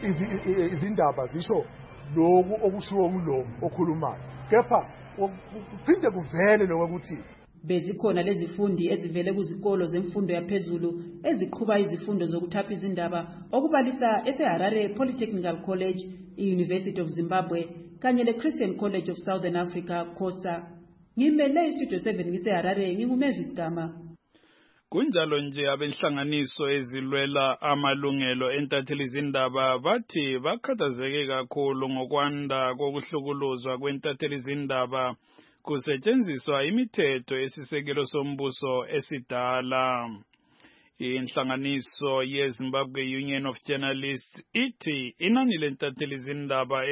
izindaba zisho lokhu okushiwo ngulo okhulumayo. Kepha kuphinde kuvele lokuthi bezikhona lezifundi ezivele kuzikolo zemfundo yaphezulu eziqhuba izifundo zokuthapha izindaba okubalisa eseHarare Polytechnical College, iUniversity of Zimbabwe kanye leChristian College of Southern Africa Khosa. Ngimele iStudio seven ngiseHarare nginguMavis Gama. Kunjalo nje abenhlanganiso ezilwela amalungelo entatheli izindaba bathi bakhathazeke kakhulu ngokwanda kokuhlukuluzwa kwentatheli izindaba kusetshenziswa imithetho esisekelo sombuso esidala. Inhlanganiso yeZimbabwe Union of Journalists ithi inani lentatheli izindaba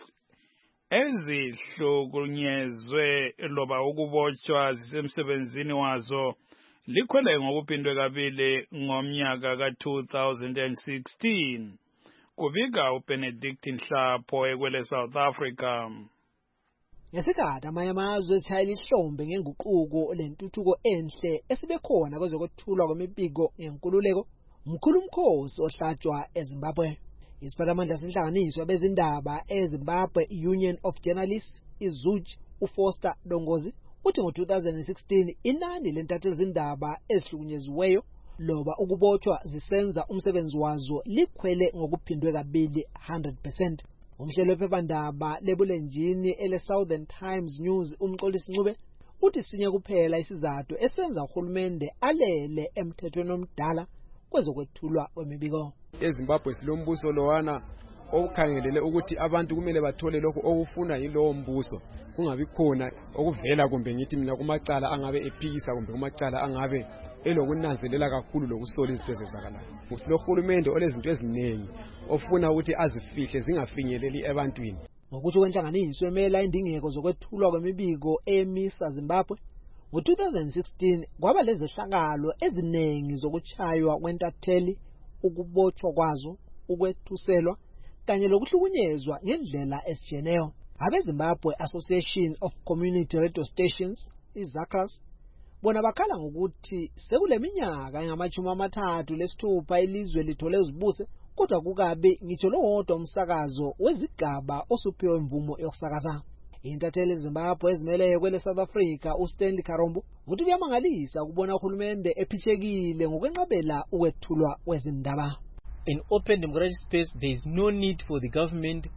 ezihlukunyezwe loba ukubotshwa zisemsebenzini wazo likhwele ngokuphindwe kabili ngomnyaka ka two thousand sixteen. Kubika uBenedict Nhlapho ekwele South Africa. Ngesikhathi amanye amazwe ethayela ihlombe ngenguquko lentuthuko enhle esibekhona kwezokwethulwa kwemibiko ngenkululeko, umkhulu umkhosi ohlatshwa eZimbabwe. Isiphathamandla senhlanganiso yabezindaba eZimbabwe Union of Journalists iZUJ uFoster Dongozi uthi ngo two thousand sixteen inani lentatheli izindaba ezihlukunyeziweyo loba ukubotshwa zisenza umsebenzi wazo likhwele ngokuphindwe kabili one hundred percent. Umhlelo wephephandaba lebulenjini ele Southern Times News umxolisi Ncube uthi sinye kuphela isizathu esenza uhulumende alele emthethweni omdala kwezokwethulwa kwemibiko. eZimbabwe silombuso lowana okukhangelele ukuthi abantu kumele bathole lokho okufuna yilowo mbuso, kungabi khona okuvela kumbe ngithi mina kumacala angabe ephikisa kumbe kumacala angabe elokunanzelela kakhulu lokusola izinto ezenzakalayo. Silohulumende olezinto eziningi ofuna ukuthi azifihle zingafinyeleli ebantwini. Ngokuthi kwenhlanganiso emela indingeko zokwethulwa kwemibiko emisa Zimbabwe ngo two thousand sixteen kwaba lezehlakalo eziningi zokuchaywa kwentatheli, ukubotshwa kwazo, ukwethuselwa kanye lokuhlukunyezwa ngendlela esijeneyo. AbeZimbabwe Association of Community Radio Stations, iZACRAS, bona bakhala ngokuthi sekule minyaka engamachumi amathathu lesithupha ilizwe lithole uzibuse kodwa kukabe ngitsho lowodwa umsakazo wezigaba osuphiwe imvumo yokusakaza. Intatheli eZimbabwe ezimele kwele South Africa uStanley Karombo uthi kuyamangalisa ukubona uhulumende ephishekile ngokwenqabela ukwethulwa kwezindaba. In open democratic space, there is no need for the government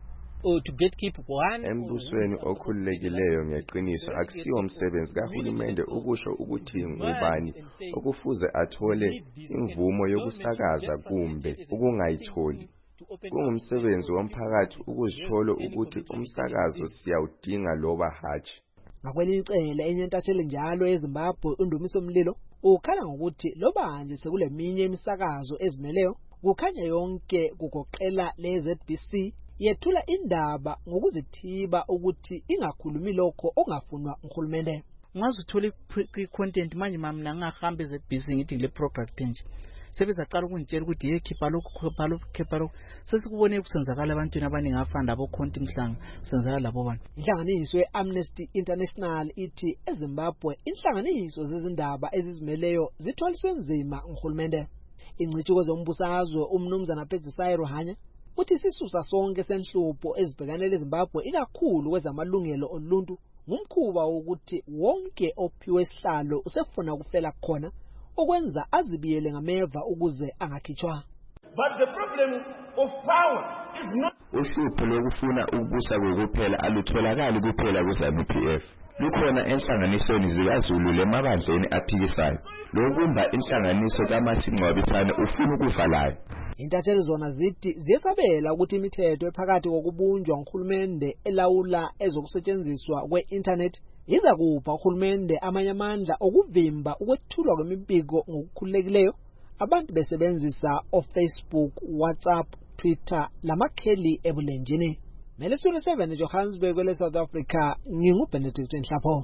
or to gatekeep one. Embusweni okhululekileyo ngeqiniso akusiyo umsebenzi kahulumende ukusho ukuthi ngubani okufuze athole imvumo yokusakaza kumbe ukungayitholi. Kungumsebenzi womphakathi ukuzithola ukuthi umsakazo siyawudinga loba hatshi. Ngakwelinye icele enye intatheli njalo eZimbabwe uNdumiso Mlilo ukhala ngokuthi loba nje sekule minye imisakazo ezimeleyo kukhanya yonke kugoqela le Z B C yethula indaba ngokuzithiba ukuthi ingakhulumi lokho ongafunwa uhulumende. Ngazithola i-content manje mina ngingahambe Z B C ngithi le product nje sebezaqala ukungitshela ukuthi ye khipha lokho khipha lokho khipha lokho sesikubone kusenzakala abantwana abaningi afanda abo content mhlanga senzakala labo bantu. Inhlanganiso ye-Amnesty International ithi eZimbabwe inhlanganiso zezindaba ezizimeleyo zitholiswe nzima uhulumende. Ingcithuko zombusazwe umnumzana Pedzisai Ruhanya uthi isisusa sonke senhlupho ezibhekanele eZimbabwe ikakhulu kwezamalungelo oluntu ngumkhuba ukuthi wonke ophiwe isihlalo usefuna kufela khona okwenza azibiyele ngameva ukuze angakhitshwa. But the problem of power is not uhlupho lokufuna ukubusa kokuphela alutholakali kuphela ku-ZANU P F. Lukhona enhlanganisweni zikaZulu lemabandleni aphikisayo. Lokumba inhlanganiso kaMasingcwabisane ufuna ukufa layo. Intatheli zona zithi ziyesabela ukuthi imithetho ephakathi kokubunjwa nguhulumende elawula ezokusetshenziswa kwe-internet iza kupha uhulumende amanye amandla okuvimba ukwethulwa kwemibiko ngokukhululekileyo abantu besebenzisa o-Facebook, WhatsApp, Twitter lamakheli ebulenjini. Melisulu seven eJohannesburg kwele South Africa nginguBenedict Nhlapho.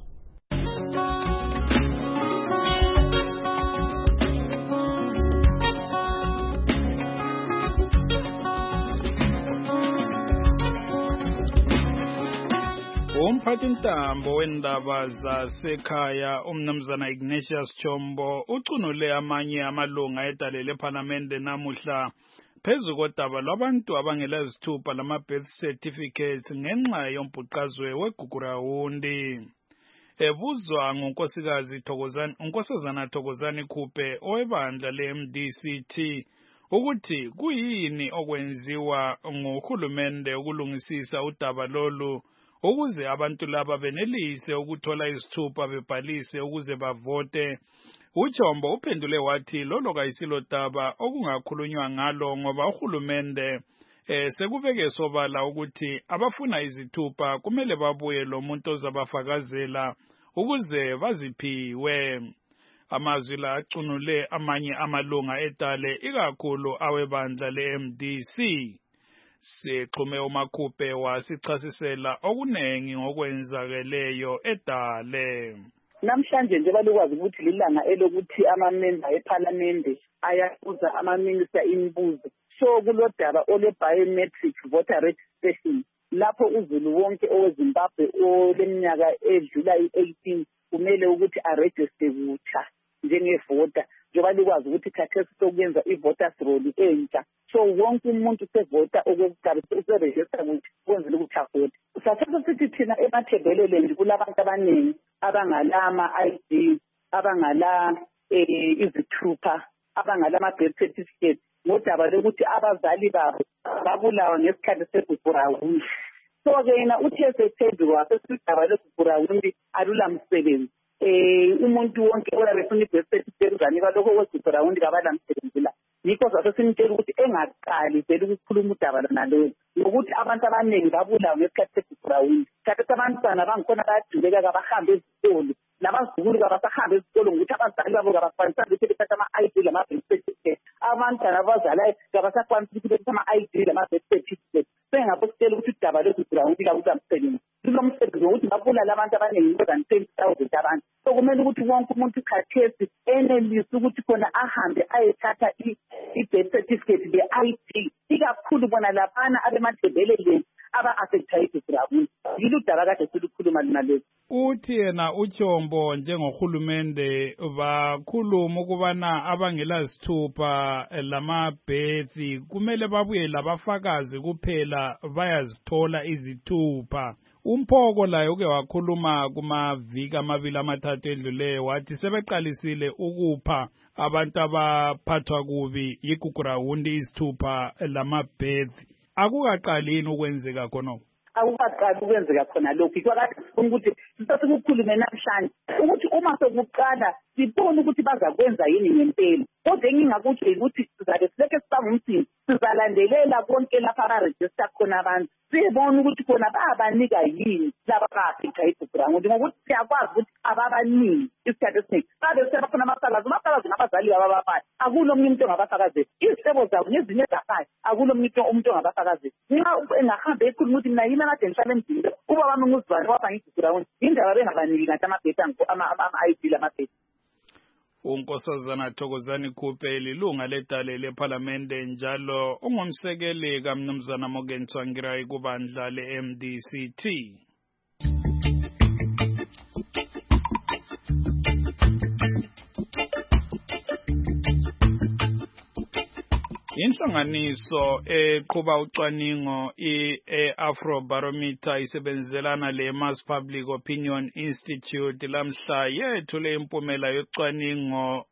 Umphathintambo wendaba zasekhaya umnumzana Ignatius Chombo ucunule amanye amalunga edale leParliamente namuhla phezu kodaba lwabantu abangela zithupha lama birth certificates ngenxa yombhuqazwe weGugurawundi. Ebuzwa ngunkosikazi Thokozani unkosazana Thokozani Khuphe owebandla le-M D C T ukuthi kuyini okwenziwa nguhulumende ukulungisisa udaba lolu ukuze abantu laba benelise ukuthola izithupha bebhalise ukuze bavote. Uchombo uphendule wathi lolo kayisilo daba okungakhulunywa ngalo ngoba uhulumende eh sekubeke sobala ukuthi abafuna izithupha kumele babuye lo muntu ozabafakazela ukuze baziphiwe. Amazwi la acunule amanye amalunga edale ikakhulu awebandla le-M D C. Sixhume uMakhuphe wasichasisela okunengi ngokwenzakeleyo edale. Namhlanje nje balukwazi ukuthi lilanga elokuthi ama-member eParliament ayabuza ama-minister imibuzo. So kulodaba ole biometric voter registration lapho uzulu wonke oweZimbabwe oleminyaka edlula i-eighteen kumele ukuthi aregister kutsha njengevota njengoba likwazi ukuthi khathesi sokuyenza i-voters roll entsha. So wonke umuntu sevota okokuqala useregister ukuthi kwenzela ukuthi avote. Sathatha sithi thina emathebelele nje kulabantu abaningi abangalama I D abangala izithupha abangala ama-birth certificate ngodaba lokuthi abazali babo babulawa ngesikhathi seGugurawundi. So-ke yena uthi esephendula sesidaba leGugurawundi alula msebenzi. Eh umuntu wonke oyabefuna i-birth certificate uzanika lokho kweGugurawundi kabala msebenzi la. Yikho sathi simtshela ukuthi engaqali vele ukukhuluma udaba nalolu nokuthi abantu abaningi babulawa ngesikhathi seGugurawundi. Khathi abantwana bangikhona bayaduleka kabahambe ezikolo nabazukulu kabasahambe ezikolo ngokuthi abazali babo kabakwanisa ukuthi bethathe ama-I D lama-birth certificate. Abantwana abazalayo kabasakwanisa ukuthi bethathe ama-I D lama-birth certificate. Sengapho sitshela ukuthi udaba lweGugurawundi kakuza msebenzi. Kulo msebenzi wokuthi babulala abantu abaningi more than ten thousand abantu. So kumele ukuthi wonke umuntu khathesi enelise ukuthi khona ahambe ayethatha i-birth certificate le-I D ikakhulu bona laphana abemathebeleleni aba-affectayo iGugurawundi. Yilo udaba kade silukhuluma nalezi. Uthi yena uChombo njengohulumende bakhuluma ukubana abangela zithupha lama-birth kumele babuye labafakazi kuphela bayazithola izithupha. Umphoko layo uke wakhuluma kumaviki amabili amathathu edluleyo wathi sebeqalisile ukupha abantu abaphathwa kubi iGugurawundi izithupha lama-birth. Akukaqalini ukwenzeka khonoko. akukaqali ukwenzeka khona lokhu kwakade sifuna ukuthi sisasikukhulume namhlanje ukuthi uma sokuqala sibone ukuthi bazakwenza yini ngempela kodwa engingakutsho ukuthi sizake sileke sibanga umsindo sizalandelela konke lapha abarejista khona abantu sibone ukuthi khona bayabanika yini laba abaphetha ibhukurawundi ngokuthi siyakwazi ukuthi ababaningi isikhathi esiningi babe sebakhona amasalazi amasalazi ngabazali ababaphathi akulo omunye umuntu ongabafakazela izihlobo zabo nezinye ezakhaya akulo omunye umuntu ongabafakazela nxa engahamba ekhuluma ukuthi mina yini akade ngihlala emzini uba wami nguzibani wabanga ibhukurawundi indaba bengabaniki kanti amabhesi ama-I D lamabhesi. uNkosazana Thokozani Khuphe lilunga ledale lephalamende njalo ungumsekeli kaMnumzana Morgan Tsvangirai kubandla le-M D C T. Inhlanganiso eqhuba ucwaningo i-Afrobarometer isebenzelana le-Mass Public Opinion Institute lamhla yethule impumela yocwaningo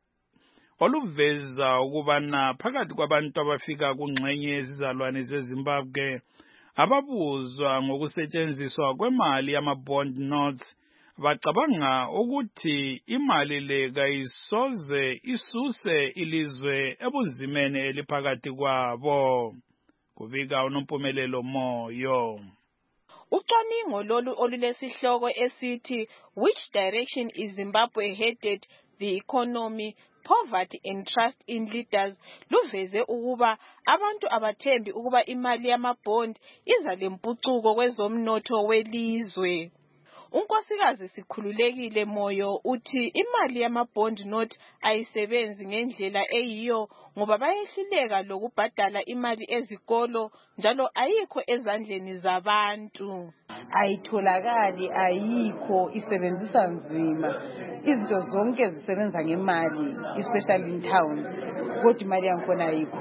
oluveza ukubana phakathi kwabantu abafika kungxenye yezizalwane zeZimbabwe ababuzwa ngokusetshenziswa kwemali yama-bond notes bacabanga ukuthi imali le kayisoze isuse ilizwe ebunzimeni eliphakathi kwabo. Kubika uNompumelelo Moyo. Ucwaningo lolu olulesihloko esithi Which Direction is Zimbabwe Headed? The Economy, Poverty and Trust in Leaders luveze ukuba abantu abathembi ukuba imali yamabond iza lempucuko kwezomnotho welizwe. Unkosikazi Sikhululekile Moyo uthi imali yama-bond note ayisebenzi ngendlela eyiyo ngoba bayehluleka lokubhadala imali ezikolo njalo ayikho ezandleni zabantu. Ayitholakali, ayikho, isebenzisa nzima. Izinto zonke zisebenza ngemali, especially in towns. Kodwa imali yakhona ayikho.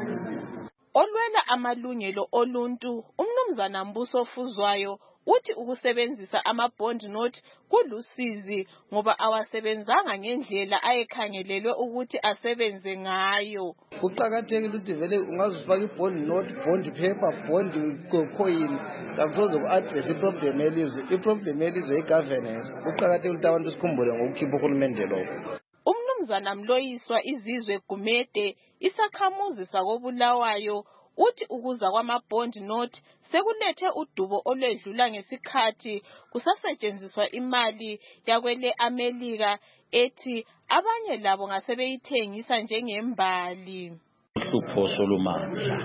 Olwela amalungelo oluntu uMnumzana Mbuso Fuzwayo uthi ukusebenzisa ama-bond note kulusizi ngoba awasebenzanga ngendlela ayekhangelelwe ukuthi asebenze ngayo. Kuqakathekile ukuthi vele ungazifaka i-bond note, bond paper, bond coin akusoze ku-address i-problem elizwe. I-problem elizwe i-governance. Kuqakathekile ukuthi abantu sikhumbule ngokukhipha uhulumende lokho. UMnumzana Mloyiswa Izizwe Gumede isakhamuzi sakobulawayo uthi ukuza kwama-bond note sekulethe udubo olwedlula ngesikhathi kusasetshenziswa imali yakwele Amerika ethi abanye labo ngasebeyithengisa njengembali. Uhlupho solumandla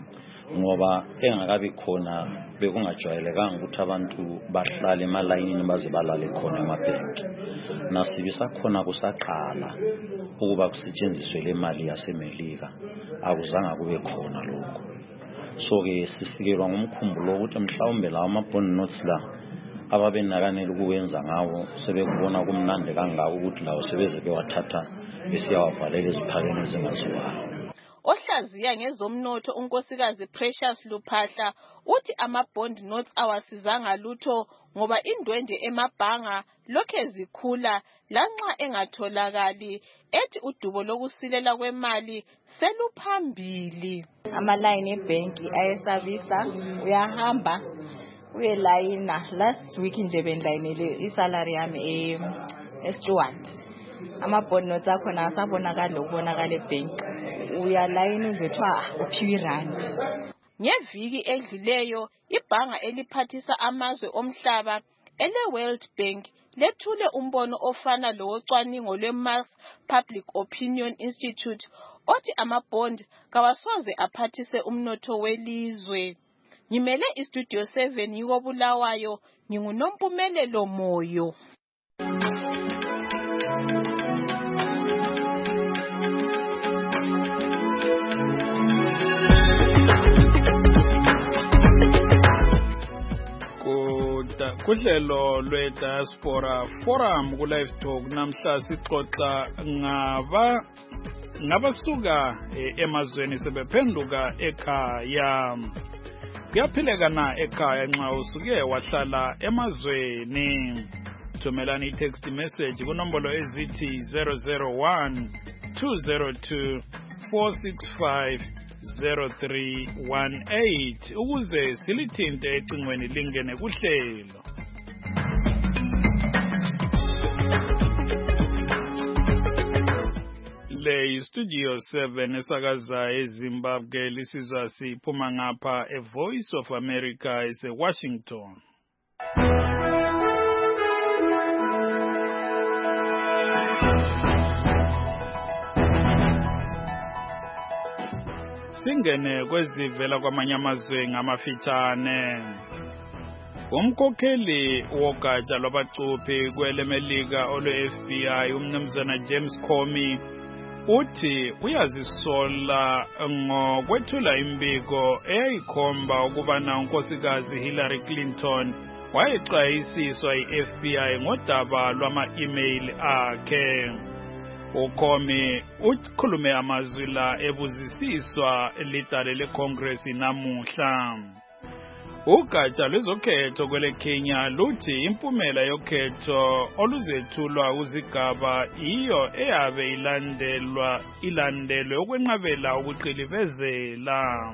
ngoba engakabi khona bekungajwayelekanga ukuthi abantu bahlale emalayinini baze balale khona emabhenki. Nasibisa khona kusaqala ukuba kusetshenziswe le mali yaseMelika akuzange kube khona lokho. So ke sisikelwa ngumkhumbulo ukuthi mhlawumbe lawa ama-bond notes la ababenakanele ukuwenza ngawo sebekubona kumnandi kangako ukuthi lawo sebeze bewathatha besiyawavalela eziphakeni ezingaziwayo. Ohlaziya ngezomnotho unkosikazi Precious Luphahla uthi ama-bond notes awasizanga lutho ngoba indwendwe emabhanga lokhe zikhula lanxa engatholakali ethi udubo lokusilela kwemali seluphambili. Amalayini ebhenki ayesabisa uyahamba uyelayina. Last week nje bengilayinele isalary yami eStuart. Ama-bond notes akhona asabonakala lokubonakala ebhenki. Uyalayina uzethwa uphiwe irandi. Ngeviki edluleyo ibhanga eliphathisa amazwe omhlaba ele-World Bank lethule umbono ofana lowocwaningo lwe-Mass Public Opinion Institute othi ama-bond kawasoze aphathise umnotho welizwe. Ngimele iStudio seven yikobulawayo nginguNompumelelo Moyo. Kuhlelo lwe-Diaspora Forum ku-Live Talk namhla sixoxa ngaba ngabasuka emazweni sebephenduka ekhaya. Kuyaphileka na ekhaya nxa usuke wahlala emazweni? Thumelani i-text message kunombolo ezithi zero zero one two zero two four six five zero three one eight ukuze silithinte ecingweni lingene kuhlelo. Le Studio seven esakaza eZimbabwe lisizwa siphuma ngapha e Voice of America ese Washington. Singene kwezivela kwamanye amazwe ngamafitshane. Umkhokheli wogatsha lwabacuphi kwelemelika olwe-F B I umnumzana James Comey uthi uyazisola ngokwethula imbiko eyayikhomba ukubana unkosikazi Hillary Clinton wayexwayisiswa yi-F B I ngodaba lwama-email akhe. uComey ukhulume amazwi la ebuzisiswa lidale leCongress namuhla. Ugatsha lwezokhetho kwele Kenya luthi impumela yokhetho oluzethulwa uzigaba iyo eyabe ilandelwa ilandelwe ukwenqabela ukuqilivezela.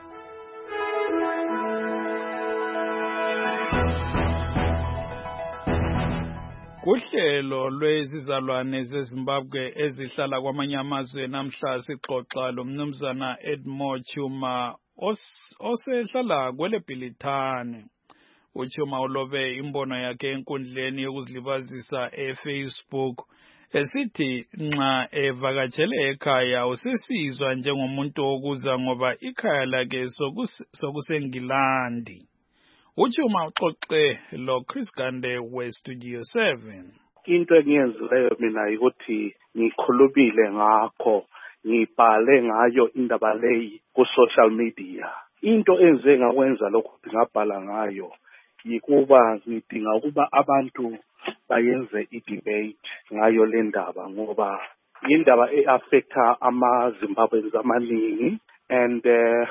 Kuhlelo lwezizalwane zeZimbabwe ezihlala kwamanye amazwe namhla sixoxa lomnumzana Edmore Chuma osehlala kwele Bhilithane. uChuma ulobe imbono yakhe enkundleni yokuzilibazisa eFacebook esithi nxa evakatshele ekhaya usesizwa njengomuntu okuza ngoba ikhaya lakhe sokusengilandi. uChuma uxoxe lo Chris Gande we Studio seven. Into engiyenzileyo mina ukuthi ngikhulumile ngakho, ngibhale ngayo indaba leyi ku social media. Into enze ngakwenza lokho ngabhala ngayo yikuba ngidinga ukuba abantu bayenze i-debate ngayo le ndaba ngoba indaba e-affecta ama-Zimbabweans amaningi and uh,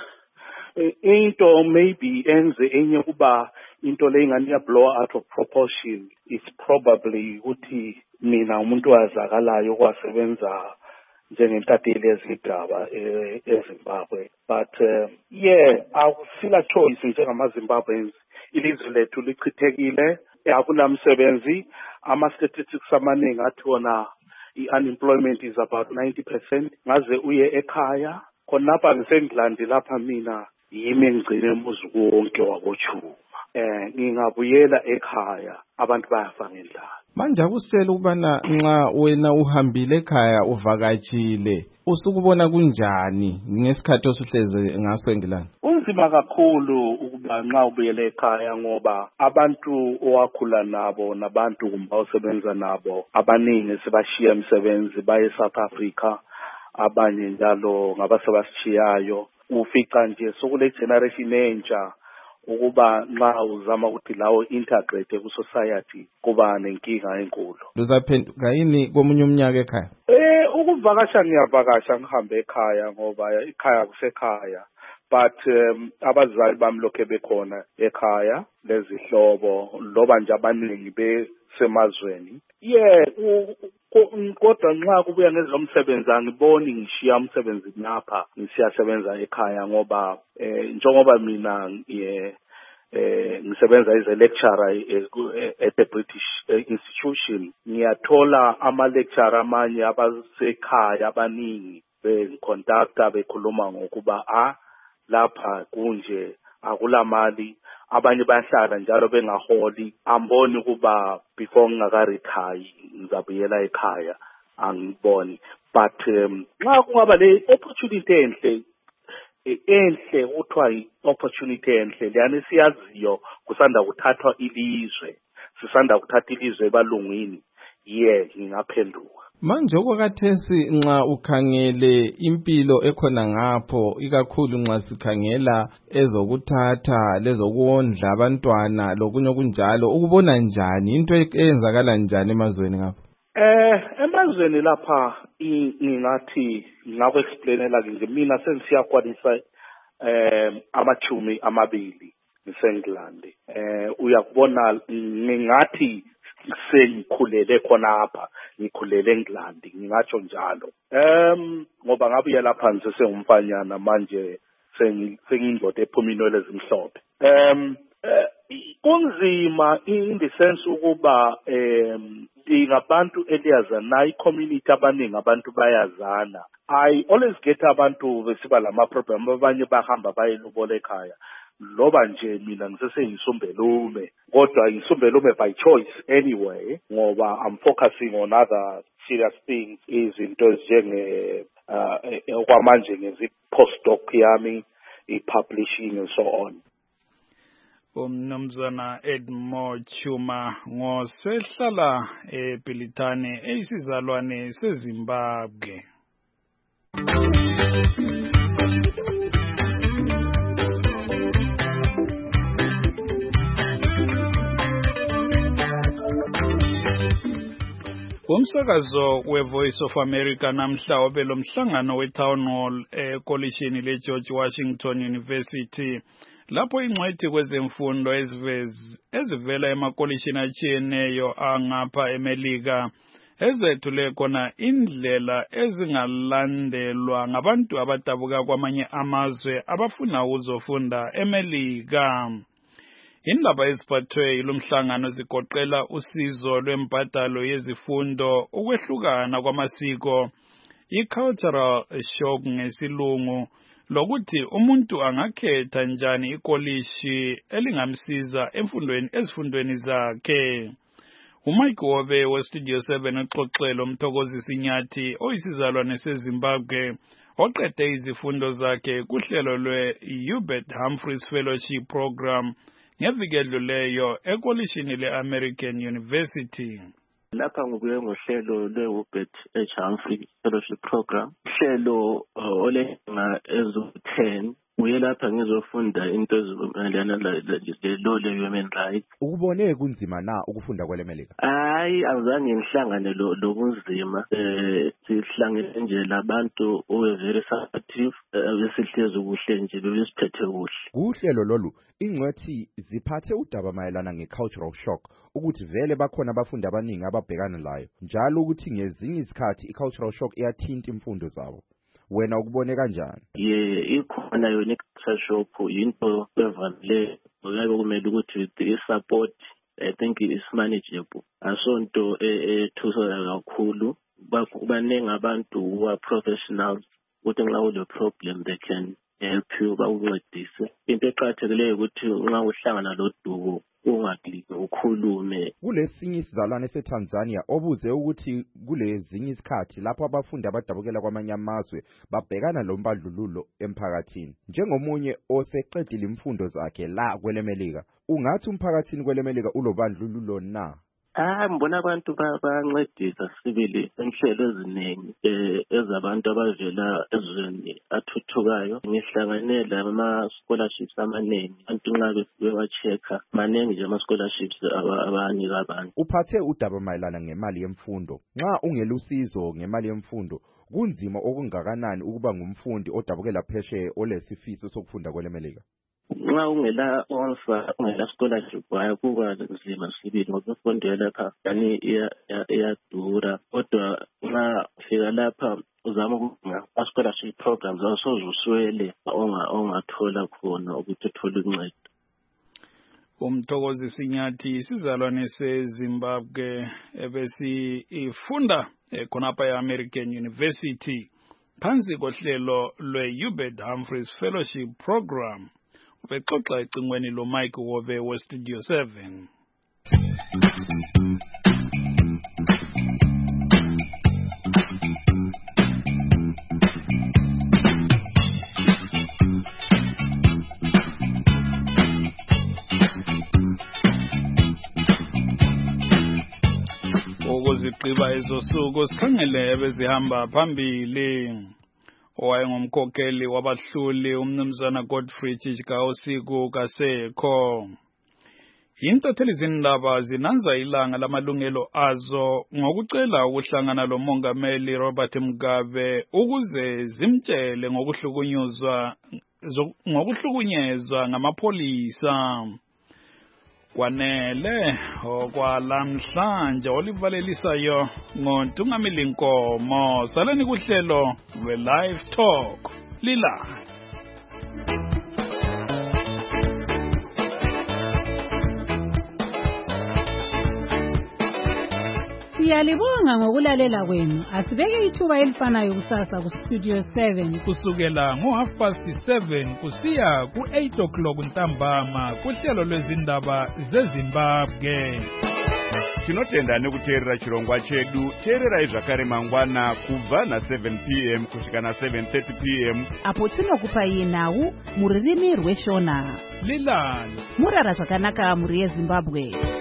into maybe enze enye kuba into le ingani ya blow out of proportion is probably ukuthi mina umuntu wazakalayo kwasebenza njengentatheli yezindaba eZimbabwe but uh, yeah akusila choice njengama-Zimbabweans. Ilizwe lethu lichithekile, akunamsebenzi, ama-statistics amaningi athi wona i-unemployment is about ninety percent. Ngaze uye ekhaya khonapha ngisengilandi lapha mina yimi engigcine umuzi wonke waboChuma. Eh ngingabuyela ekhaya abantu bayafa ngendlala. Manje akusitshela ukubana nxa wena uhambile ekhaya uvakatshile usukubona kunjani ngesikhathi osuhleze ngaso eNgilandi? Kunzima kakhulu ukuba nxa ubuyele ekhaya ngoba abantu owakhula nabo nabantu kumba osebenza nabo abaningi sebashiya imisebenzi baye South Africa, abanye njalo ngabasebashiyayo. Ufica nje sokule generation entsha ukuba nxa uzama ukuthi lawo integrate ku society kuba nenkinga enkulu. Uzaphenduka yini komunye umnyaka ekhaya? Eh ukuvakasha ngiyavakasha ngihambe ekhaya ngoba ekhaya kusekhaya but um, abazali bami lokho bekhona ekhaya lezihlobo loba nje abaningi besemazweni. Yeah kodwa nxa kubuya ngezomsebenzi angiboni ngishiya umsebenzi lapha ngisiyasebenza ekhaya ngoba eh njengoba mina eh eh ngisebenza as a lecturer at the British institution, ngiyathola ama lecturer amanye abasekhaya abaningi beconductor bekhuluma ngokuba ah lapha kunje akulamali, abanye bahlala njalo bengaholi. Amboni kuba before ngingaka-retire ngizabuyela ekhaya angiboni but nxa kungaba le opportunity enhle enhle kuthiwa i-opportunity enhle leyani siyaziyo kusanda kuthathwa ilizwe sisanda kuthatha ilizwe ebalungwini, ye ngingaphenduka. Manje okwakathesi nxa ukhangele impilo ekhona ngapho ikakhulu nxa sikhangela ezokuthatha lezokondla abantwana lokunye kunjalo, ukubona njani into eyenzakala njani emazweni ngapho? Eh emazweni lapha ingathi ngakho explainela nje mina sengisiyakwalisa eh amathumi amabili ngiseNgilandi. Eh uyakubona ngingathi sengikhulele khona apha ngikhulele eNgland ngingatsho njalo em ngoba ngabe uyalapha nje sengumfanyana manje sengiyindoda ephuma inwele ezimhlophe em kunzima in the sense ukuba em ingabantu eliyazana i-community abaningi abantu bayazana. I always get abantu besiba lama problem abanye bahamba bayelobola ekhaya loba nje mina ngiseseyisumbelume kodwa isumbelume by choice anyway ngoba I'm focusing on other serious things izinto njenge uh kwamanje ngezi postdoc yami i-publishing and so on. Umnumzana Edmo Chuma ngosehlala eBilitane eyisizalwane seZimbabwe. Umsakazo we-Voice of America namhla obelo mhlangano we-Town Hall ekolishini le-George Washington University lapho ingcwethi kwezemfundo ezivela emakolishini atshiyeneyo angapha eMelika ezethule khona indlela ezingalandelwa ngabantu abadabuka kwamanye amazwe abafuna ukuzofunda eMelika. Indaba eziphathwe yilomhlangano zigoqela usizo lwembadalo yezifundo, ukwehlukana kwamasiko, i-cultural shock ngesilungu, lokuthi umuntu angakhetha njani ikolishi elingamsiza emfundweni ezifundweni zakhe. uMike Wobe weStudio seven uxoxelo Mthokozisi Nyathi oyisizalwane seZimbabwe oqede izifundo zakhe kuhlelo lwe-Hubert Humphreys Fellowship Program ngeviki edluleyo ekolishini le-American University. Lapha ngokuye ngohlelo lwe-Hubert H. Humphrey Fellowship Program, uhlelo olenga ezo ten uye lapha ngizofunda into ezimelana le-law le-human rights. Ukubone kunzima na ukufunda kwelemelika? Hayi, azange ngihlangane lobunzima. Eh sihlangene nje labantu owe very supportive besihlezi kuhle nje besiphethe kuhle. Kuhlelo lolu ingcwethi ziphathe udaba mayelana nge-cultural shock ukuthi vele bakhona abafundi abaningi ababhekana layo njalo ukuthi ngezinye izikhathi i-cultural shock iyathinta imfundo zabo. Wena ukubone kanjani? Ye ikhona yona i-cultural shock into evamile oyabe kumele ukuthi i-support I think is manageable. Asonto ethusa kakhulu baningi abantu who are professionals ukuthi nxa ule problem they can help you bakuncedise. Into eqhatheleyo ukuthi nxa uhlangana lodubo ungahliki ukhulume. Kulesinye isizalwane seTanzania obuze ukuthi kulezinye isikhathi lapho abafundi abadabukela kwamanye amazwe babhekana lombandlululo emphakathini. Njengomunye oseqedile imfundo zakhe la kwelemelika, ungathi umphakathini kwelemelika ulobandlululo na? Ah mbona abantu bayancedisa sibili enhlelo eziningi eh ezabantu abavela ezweni athuthukayo. Ngihlanganele ama scholarships amaningi abantu nxa bewachecka maningi nje ama scholarships abanika abantu. Uphathe udaba mayelana ngemali yemfundo. Nxa ungelusizo ngemali yemfundo kunzima okungakanani ukuba ngumfundi odabukela pheshe olesifiso sokufunda kwelemelika? Nxa ungela onsa ungela scholarship wayo kuba nzima sibili ngoba imfundo lapha yani iyadura kodwa nxa ufika lapha uzama ukudinga scholarship programs awusoze uswele ongathola khona ukuthi uthole uncedo. Umthokozisi Nyathi isizalwane seZimbabwe ebesifunda khonapha e-American University phansi kohlelo lwe-Hubert Humphreys Fellowship Program. Ubexoxa ecingweni lo Mike Wobe weStudio seven. Ukuzigqiba ezosuku sikhangele ebezihamba phambili. Owayengumkhokheli wabahluli umnumzana Godfrey Chijikausiku kasekho. Intatheli zindaba zinanza ilanga lamalungelo azo ngokucela ukuhlangana lomongameli Robert Mugabe ukuze zimtshele ngokuhlukunyezwa ngokuhlukunyezwa ngamapholisa. kwanele okwalamhlanje olivalelisayo ngoNtungamili Nkomo. Saleni kuhlelo lwe-Live Talk lila. Siyalibonga ngokulalela kwenu. Asibeke ithuba elifanayo kusasa ku Studio seven kusukela ngo half past seven kusiya ku eight o'clock ntambama kuhlelo lwezindaba zeZimbabwe. Tinotenda nekuteerera chirongwa chedu. Teererai zvakare mangwana kubva na seven p m kusvika na seven thirty p m apo tinokupai nhau muririmi rweshona. Lilani murara zvakanaka muri yeZimbabwe.